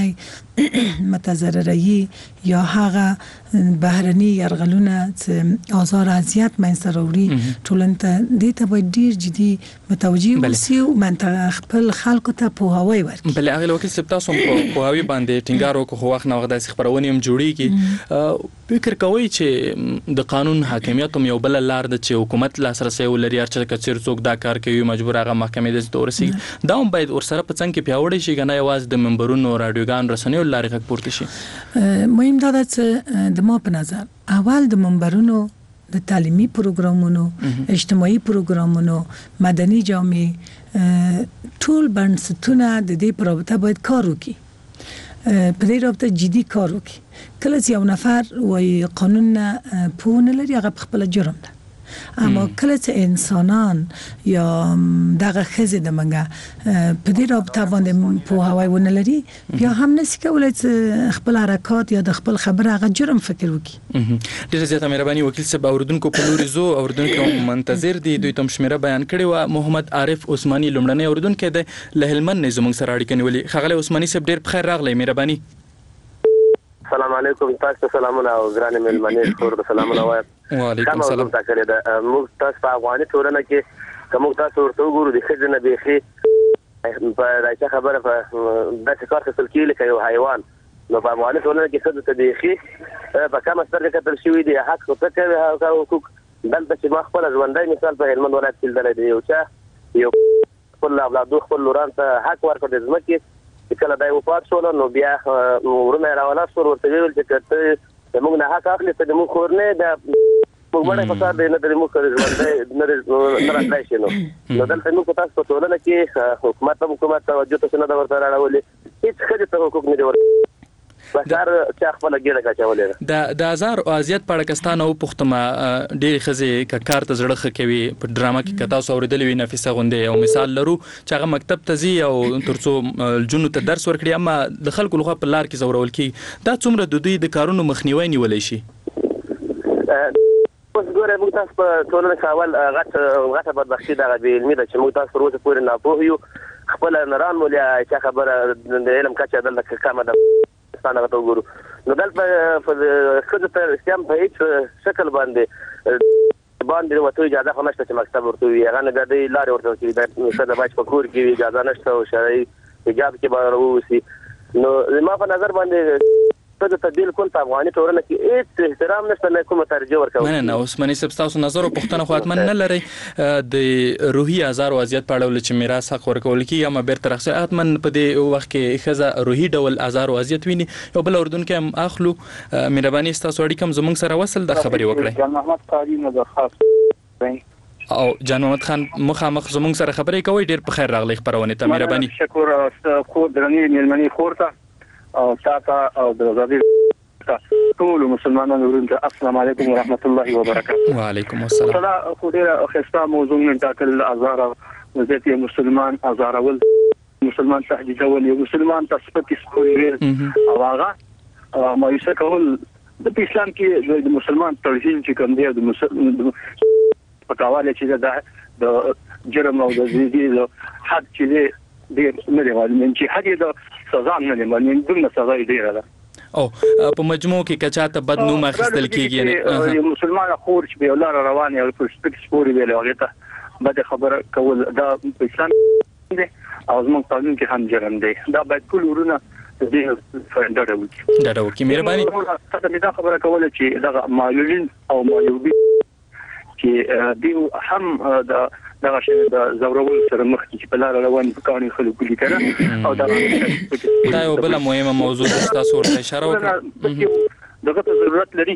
ټولنه متضرري یا هغه بهرني يرغلونه چې آزار اذیت منځ راوړي ټولنه دې ته باید ډیر جدي متوجه وسی او منطقه خپل خلکو ته پوهاوی ورکړي بل هغه وکیل صاحب تاسو په پوهاوی باندې ټینګار وکړو خو وخت نه وخت د خبرونه هم جوړیږي فکر کوي چې د قانون حاکمیت هم یو بل لار د چې حکومت لاسرسي ولري چې کثیر څوک دا کار کوي مجبور هغه محکمې د تورسي دا هم باید ورسره په څنګه کې پیاوړی شي کنه یواز د منبرونو رادیوګان رسنیو لارې غږ پورته شي مهم دا ده چې د ما په نظر اول د منبرونو د تعلیمي پروګرامونو اجتماعي پروګرامونو مدني جامعه ټول بنسټونه د دې په رابطه باید کار وکړي په دې رابطه جدي کار وکړي کله چې یو نفر وایي قانون نه پوه نه لري هغه خپل جرم ده اما کله چې انسانان یا دغه خزه د منګه په دې رابطه باندې پوهاوی ونه لري بیا هم نشي کولای چې خپل حرکات یا د خپل خبره هغه جرم فکر وکړي ډیره زیاته مهرباني وکیل صاحب اوردونکو په لوري زو اوردونکو منتظر دي دوی تم شمیره بیان کړي و محمد عارف عثماني لمړنی اوردونکو د لهلمن نظم سره اړیکه نیولې خغله عثماني صاحب ډیر بخیر راغلی مهرباني السلام علیکم تاسو سلامونه او ګرانه ملمنې خور د سلامونه وایم وعلیکم السلام تاسو د موږ تاسو په افغاني ټولنه کې کوم تاسو ورته وګورو د خزنه بيخي په راځه خبره په داسې کار څه کېږي لکه یو حیوان نو په افغاني ټولنه کې څه د بيخي په کومه سترګه کتل شوی دی حق څه کوي او حقوق دلته چې ما خپل ژوندۍ مثال په هلمند ولایت کې لیدلی دی. یو خپل اولادو خپل لوران ته حق ورکړ د ځمکې چې کله دی وفات شول نو بیا ورونه یې راولاستول ورته ویل چې که ته زموږ نه حق اخلې ته زموږ کور نه د موږ باندې فساد دی نه د موږ ژوندی نه راتلی شي. نو دلته موږ په تاسو په ټولنه کې حکومت توجه تاسو نه ده ورته راوړلې. هېڅ ښځې ته حقوق نه دي ورکړي. بهر چا خپله ګېډه کاچولې ده. د ازار او اذیت په اړه که ستا نه وپوښتمه ډېرې ښځې که کار ته زړه ښه کوي په ډرامه کې که تاسو اورېدلې وي نفیسه غوندې یو مثال لرو چې هغه مکتب ته ځي او تر څو نجونو ته درس ورکړي اما د خلکو لخوا په لار کې ځورول کېږي. دا څومره د دوی د کارونو مخنیوی نیولی شي؟ اوس ګوره موږ تاسو په ټولنه کې اول غټه بدبختي دغه بې علمي ده چې موږ تاسو تر اوسه پورې ناپوه یو. خپله نران مولیا چا خبره د علم کچه دلته کمه ده هغه ته وګورو. نو دلته ښځو ته رښتیا په هېڅ شکل باندې ورته اجازه خو نشته چې مکتب ورته وي. هغه نه ګډۍ لارې ورته ورکوي. ښځه باید په کور کې وي اجازه نشته او شرعي حجاب کې به واوسي. نو زما په نظر باندې ښځو ته بالکل په افغاني ټولنه کې هېڅ احترام نشته نه کومه ترجیح ورکوي. نه عثماني صاحب ستاسو نظر او پوښتنه خو حتما نه لرئ د روحي ازار او اذیت په اړه چې میراث حق ورکول کېږي اما بیرته راخصي حتما په دې وخت کې ښځه روحي ډول ازار او اذیت ویني. یو بل اردوونکی هم اخلو. مهرباني ستاسو اړیکه هم زموږ سره وصل د خبرې وکړئ. جان محمد قاری نه درخواست او جان محمد خان مخامخ زموږ سره خبرې کوي. ډېر په خیر راغلی خبرونه ته. مهرباني. شکر خو درنې مېلمنې خورته او تاته او د آزادۍ ټول مسلمانانو ورته السلام علیکم ورحمت الله وبرکاته. وعلیکم السلام. خو ډېره ښایسته موضوع نن ټاکل ازار وضعیت مسلمان ازارول مسلمان تهدیدول یو مسلمان ته سپکې سپورې ویل او هغه مایوسه کول د اسلام کې د مسلمان توحید چې کوم دی د پټاواله چې د جرم او د زیدي حد چې دی نه دی معلوم چې حد د سزا نه دی معلوم دغه سزا دی راځي. او په مجموع کې کچاته بد نوم اخیستل کېږي. یعنی مسلمان خور چې به ولر روان یو په سپک سپوري ویل هغه ته بد خبره کول دا په اسلام دی او زموږ قانون کې هم جرم دی. دا باید ټول ورونه دې ډاډه وکړي. مهرباني تاسو دا خبره کوله چې دا معلولین او معیوبین چې دیو هم دا شی د زورول سره مخ کې په لار روان کاني خلکو لیکنه او دا یو بل مهمه موضوع تاسو ورته اشاره وکړه. دغه ضرورت لري.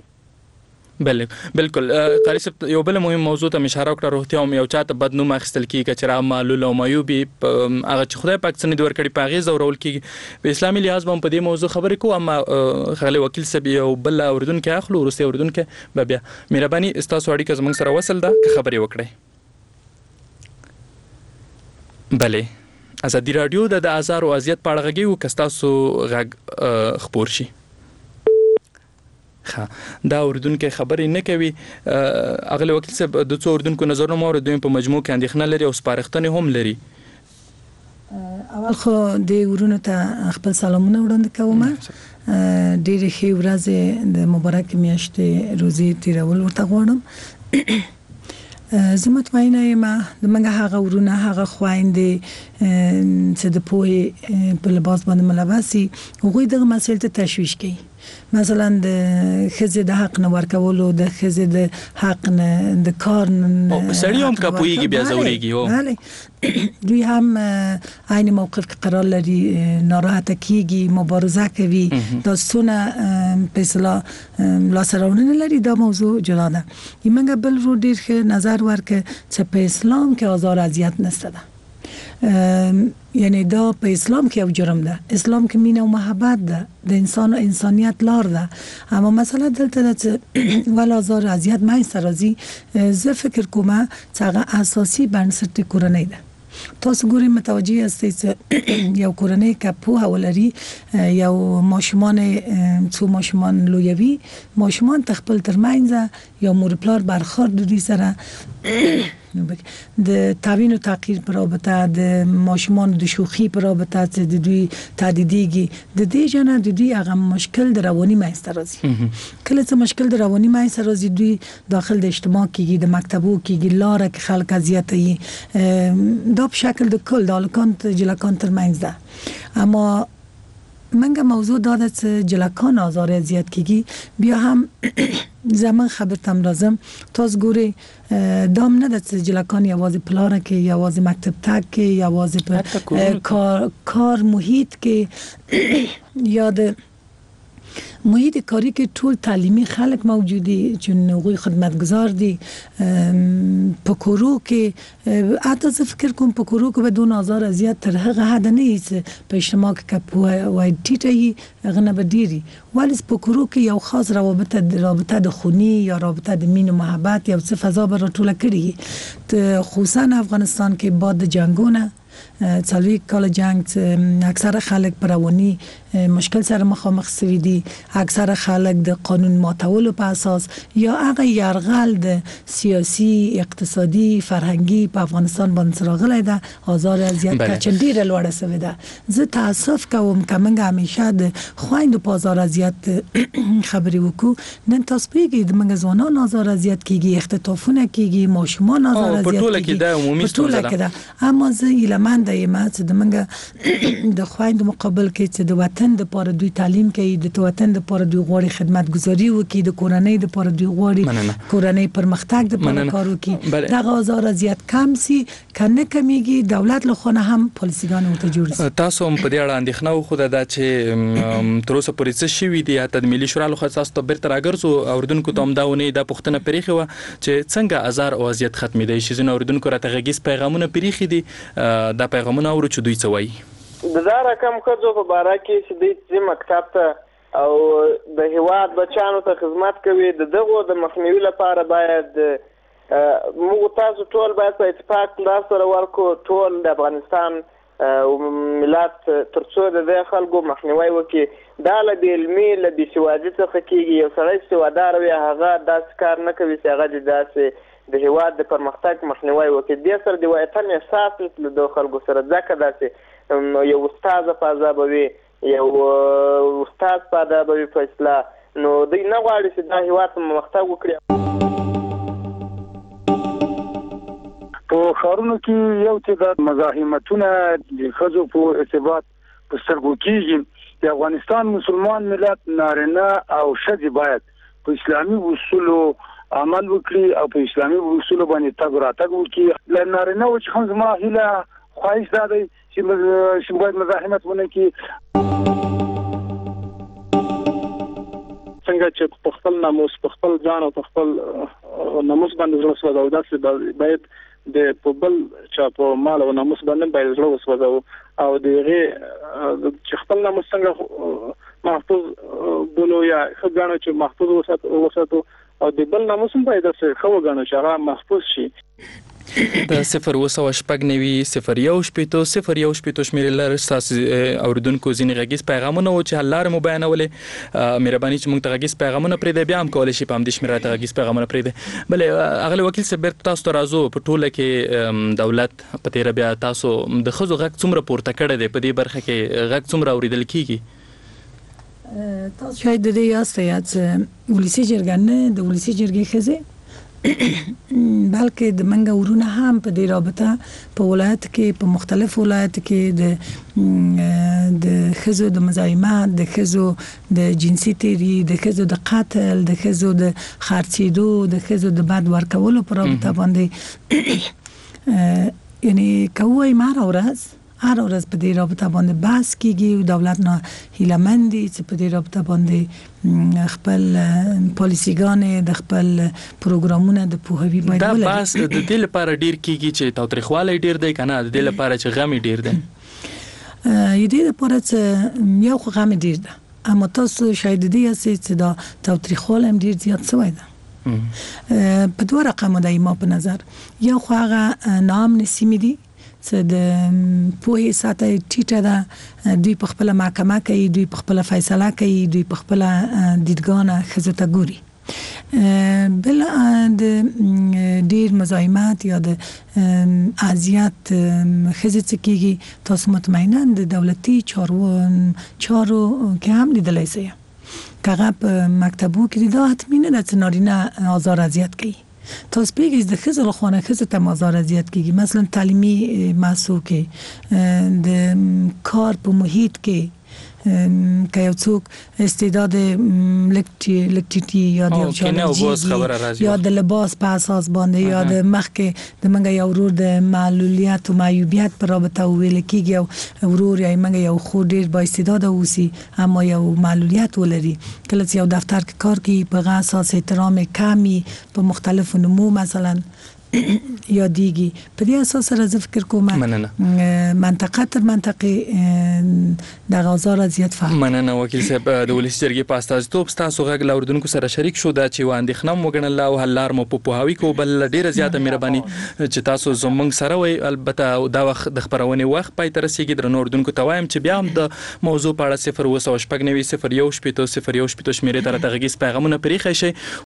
بالکل قاری صاحب یو بل مهم موضوع ته اشاره وکړه. روغتیا هم یو چاته بد نوم اخیستل کیږي چې را معلول او معیوبي هغه چې خدای پاک څنګه ورکړي پاغه زورول کیږي. په اسلامي لحاظ هم په دې موضوع خبرې کوو اما خغلی وکیل صاحب یو بل اردوونکی اخلو روسي اردوونکی بیا مهرباني تاسو اړیکه زموږ سره وصل ده که خبرې وکړئ. بله ازادي رادیو د ازار او اذیت په اړه غږیو که تاسو غږ خبر شي. دا اردوونکی خبرې نه کوي. اغلی وکیل صاحب د څو اردوونکو نظرونه مو اورېدو په مجموع کې اندېښنه لري او سپارښتنې هم لري. اول خو د ورونو ته خپل سلامونه وړاندې کوم. ډېرې ښې ورځې د مبارک میاشتې روزي تیرول ورته غواړم. زه مطمئنه یم د منګه هغه ورونه هغه خويندې چې د پوهې په لباس باندې ملبسي هغوی دغه مسایل ته تشویش کوي. مثلا د خزه د حق نه ورکولو د خزه د حق نه د کار نه سړی هم کاپويږي بیا زوريږي هو دوی هم عین موقف کې قرار لري ناراحت کیږي مبارزه کوي داستونه په اصطلاح لاسرونه لري دا موضوع جدا ده. یمنګ بل رو ډیر نظر ورکه چې په اسلام کې آزار اذیت نشته ده. یعنی دا په اسلام کې یو جرم ده. اسلام کې مینه او محبت ده د انسان او انسانيت لار ده. اما مسله دلته چې ول آزار اذیت مې سرازي زه فکر کوم چې هغه اساسي بنسټ کورنۍ ده. تاسو ګورئ متوجي یاستئ چې یو کورنۍ کپو ولري یو ماشومان څو ماشومان لویوي ماشومان تخپل ترمنځ یو مور پلار برخورد دوی سره د تعوین او تحقیر پر رابطه د ماشومان د شوخي پر رابطه چې د دوی تعدیدیږي د دې جنا د دوی هغه مشکل د رواني مایسته راځي. کله چې مشکل د رواني مایسته راځي دوی داخل د اجتماع کېږي د مکتبو کېږي لاره کې خلک اذیت یي دا په شکل د کل د الکان جلکان ترمنځ ده. اما منګه موضوع دا ده چې جلکان آزار اذیت کېږي بیا هم زمان خبرتم لازم تاز ګوري دام نه د جلکان یوازې پلاره کې یوازې مکتب تک کې یوازې په کار محیط کې یا د محیط کاری که ټول تعلیمی خلق موجودی چون هغوی خدمتگزار دی پکورو که حتی فکر کنم پکورو که بدون آزار اذیت تر هغه حد نیست په اجتماع که وای ټیټی غنه بدیری ولی پکورو که یو خاص رابطه د خونی یا رابطه د مین و محبت یا څه فضا بر ټوله کړی خصوصا افغانستان کې بعد جنگونه څلوي کال جنگ اکثر خلک پروانی مشکل سره مخامخ شوي دي اکثر خلک د قانون ماتولو په اساس یا هغه يرغل د سیاسي اقتصادي فرهنګي په افغانستان باندې راغلی ده آزار اذیت کچ ډیره لوړه شوې ده زه تاسف کوم کومه همیشه د خويندو په آزار اذیت خبري وکړو نن تاسو پیږي د منګ ځوانان آزار اذیت کیږي اختطافونه کیږي ماشومان آزار اذیت کیږي په ټوله کې د عمومي ستونزه ده اما زه ایلمن د یمه چې د منګ د خويندو مقابل کې چې د وطن د پاره دوی تعلیم کوي د وطن د پاره دوی غوړي خدمتګزاري وکي د کورنۍ د پاره دوی غوړي کورنۍ پرمختګ د پاره کار وکي د غوازار اذیت کم سي کنه کمیږي دولت له خونه هم پالیسيګان ورته جوړ سي تاسو هم په دې اړه اندېښنه خو ده چې تر اوسه پورې څه شوي دي د ملي شورا له خوا تاسو ته بیرته راګرځو اوردونکو ته هم دا ونی د پښتنه پریخي و چې څنګه آزار او اذیت ختمې دي شي زنه اوردونکو راته غږیز پیغامونه پریخي دي دا پیغامونه اورو چې دوی څه وایي د دا رقم خځو په باره کې چې د مکتب ته او د هیواد بچانو ته خدمت کوي دغه د مخنیوي لپاره باید موږ تاسو ټول باید په اتفاق لاس سره ورکو ټول د افغانستان ملت ترڅو د خلکو مخنیوي وکړي دا له علمي له بيسوادي څخه کېږي یو سړی سوادار وي هغه داس کار نه کوي چې هغه داسې د هیواد د پرمختګ مخنیوي وکړي د سر دی وایي تم احساس له خلکو سره ځکه داسې یو استاد په ځابوي یو استاد په ادبي فیصله نو دوی نه غواړي چې دا هیواد مخته وکړي په خارونو کې یو تعداد مزاحمتونه د خزو په ارتباط په سترګو کېږي د افغانستان مسلمان ملت نارینه او ښځې باید په اسلامي اصولو عمل وکړي او په اسلامي اصولو باندې تګ راتګ وکړي لنارینه او چې هم زما هیله خواهش ده چې باید مزاحمت ونه کړي څنګه چې په خپل ناموس په خپل ځان او په خپل ناموس باندې زړه وسوځو او داسې باید د په بل چا په مال او ناموس باندې باید زړه وسوځو او دغه چې خپل ناموس څنګه محفوظ بولو یا خدانو چې محفوظ وساتو او د بل ناموس باید څه خو غاڼو چې هغه محفوظ شي د 0 شپږ 0 شمیر لر اساس اوردونکو ځینې غږیز پیغامونه او چې لار مو بیانولې مهرباني چې موږ ته غږیز پیغامونه پرې دی بیا هم کولای شي په هم د شمیر ته غږیز پیغامونه پرې دی بل اغلی وکیل صاحب تاسو ته راځو په ټوله کې دولت په تیر بیا تاسو د خزو غږ څومره پورته کړی دی په دې برخه کې غږ څومره اوریدل کیږي تاسو شاید د دې یاست ولسی جرګه د ولسی جرګې خزه بلکې د منګه ورونه هم په دې رابطه په ولایت کې په مختلف ولایت کې د خزو د مزاحمت د خزو د جنسي تیری د خزو د قتل د خزو د خرڅېدو د خزو د بد ورکولو پر رابطه باندې یعنی کوی مار اورز هر ورځ په دې رابطه باندې بحث کیږي او دولت نه هیلمندي چې په دې رابطه باندې خپل پالیسيګان د خپل پروګرامونه د پوهوي باندې دا بحث د دې لپاره ډیر کیږي چې تاریخواله ډیر دی کنه د دې لپاره چې غم ډیر دی دې لپاره چې یو غم ډیر دی اما تاسو شاید دې چې دا تاریخواله ډیر زیات شوی دی په دوه رقم دی ما په نظر یو هغه نام نسیمه دي چې د پوهې ساته ټیټه ده دوی په خپل محکمه کوي دوی په خپل فیصله کوي دوی په خپل دیدګانه خزته ګوري بل د ډیر مزاحمت یا د اذیت خزته کیږي تاسو مطمئنا د دولتي چارو کې هم لیدلای شئ کغه په مکتبو کې دا حتمی نه د نارینه آزار اذیت کوي تاسو پیږئ د خزل خونه خزته آزار اذیت کیږي مثلا تعلیمي محصول کې د کار په محیط کې که یو څوک استعداد لکټیټي یا د یو چا یا د لباس په اساس باندې یا د مخکې د منګه یو ورور د معلولیت او معیوبیت په رابطه ویل کېږي او ورور یا منګه یو خو ډیر با استعداد اوسي اما یو معلولیت ولري کله چې یو دفتر کې کار کوي په اساس احترام کمی په مختلفو نمو مثلا یا دیگی په دې اساس سره زه فکر کوم منطقه تر منطقه د غزار زیات فهم مننه وکیل صاحب د ولسی جرګې په استازیتوب تاسو غږ لاوردونکو سره شریک شو دا چې واندېخنه وګڼل او حلار مو په پوهاوي کو بل ډیره زیاته مهرباني چې تاسو زمونږ سره وي البته دا وخت د خبرونه وخت پای تر رسیدي د نوردونکو توایم چې بیا هم د موضوع په اړه 0 و 0 شپږ 9 0 1 0 1 0 شمیرې تر تغږیز پیغامونه پرې خښي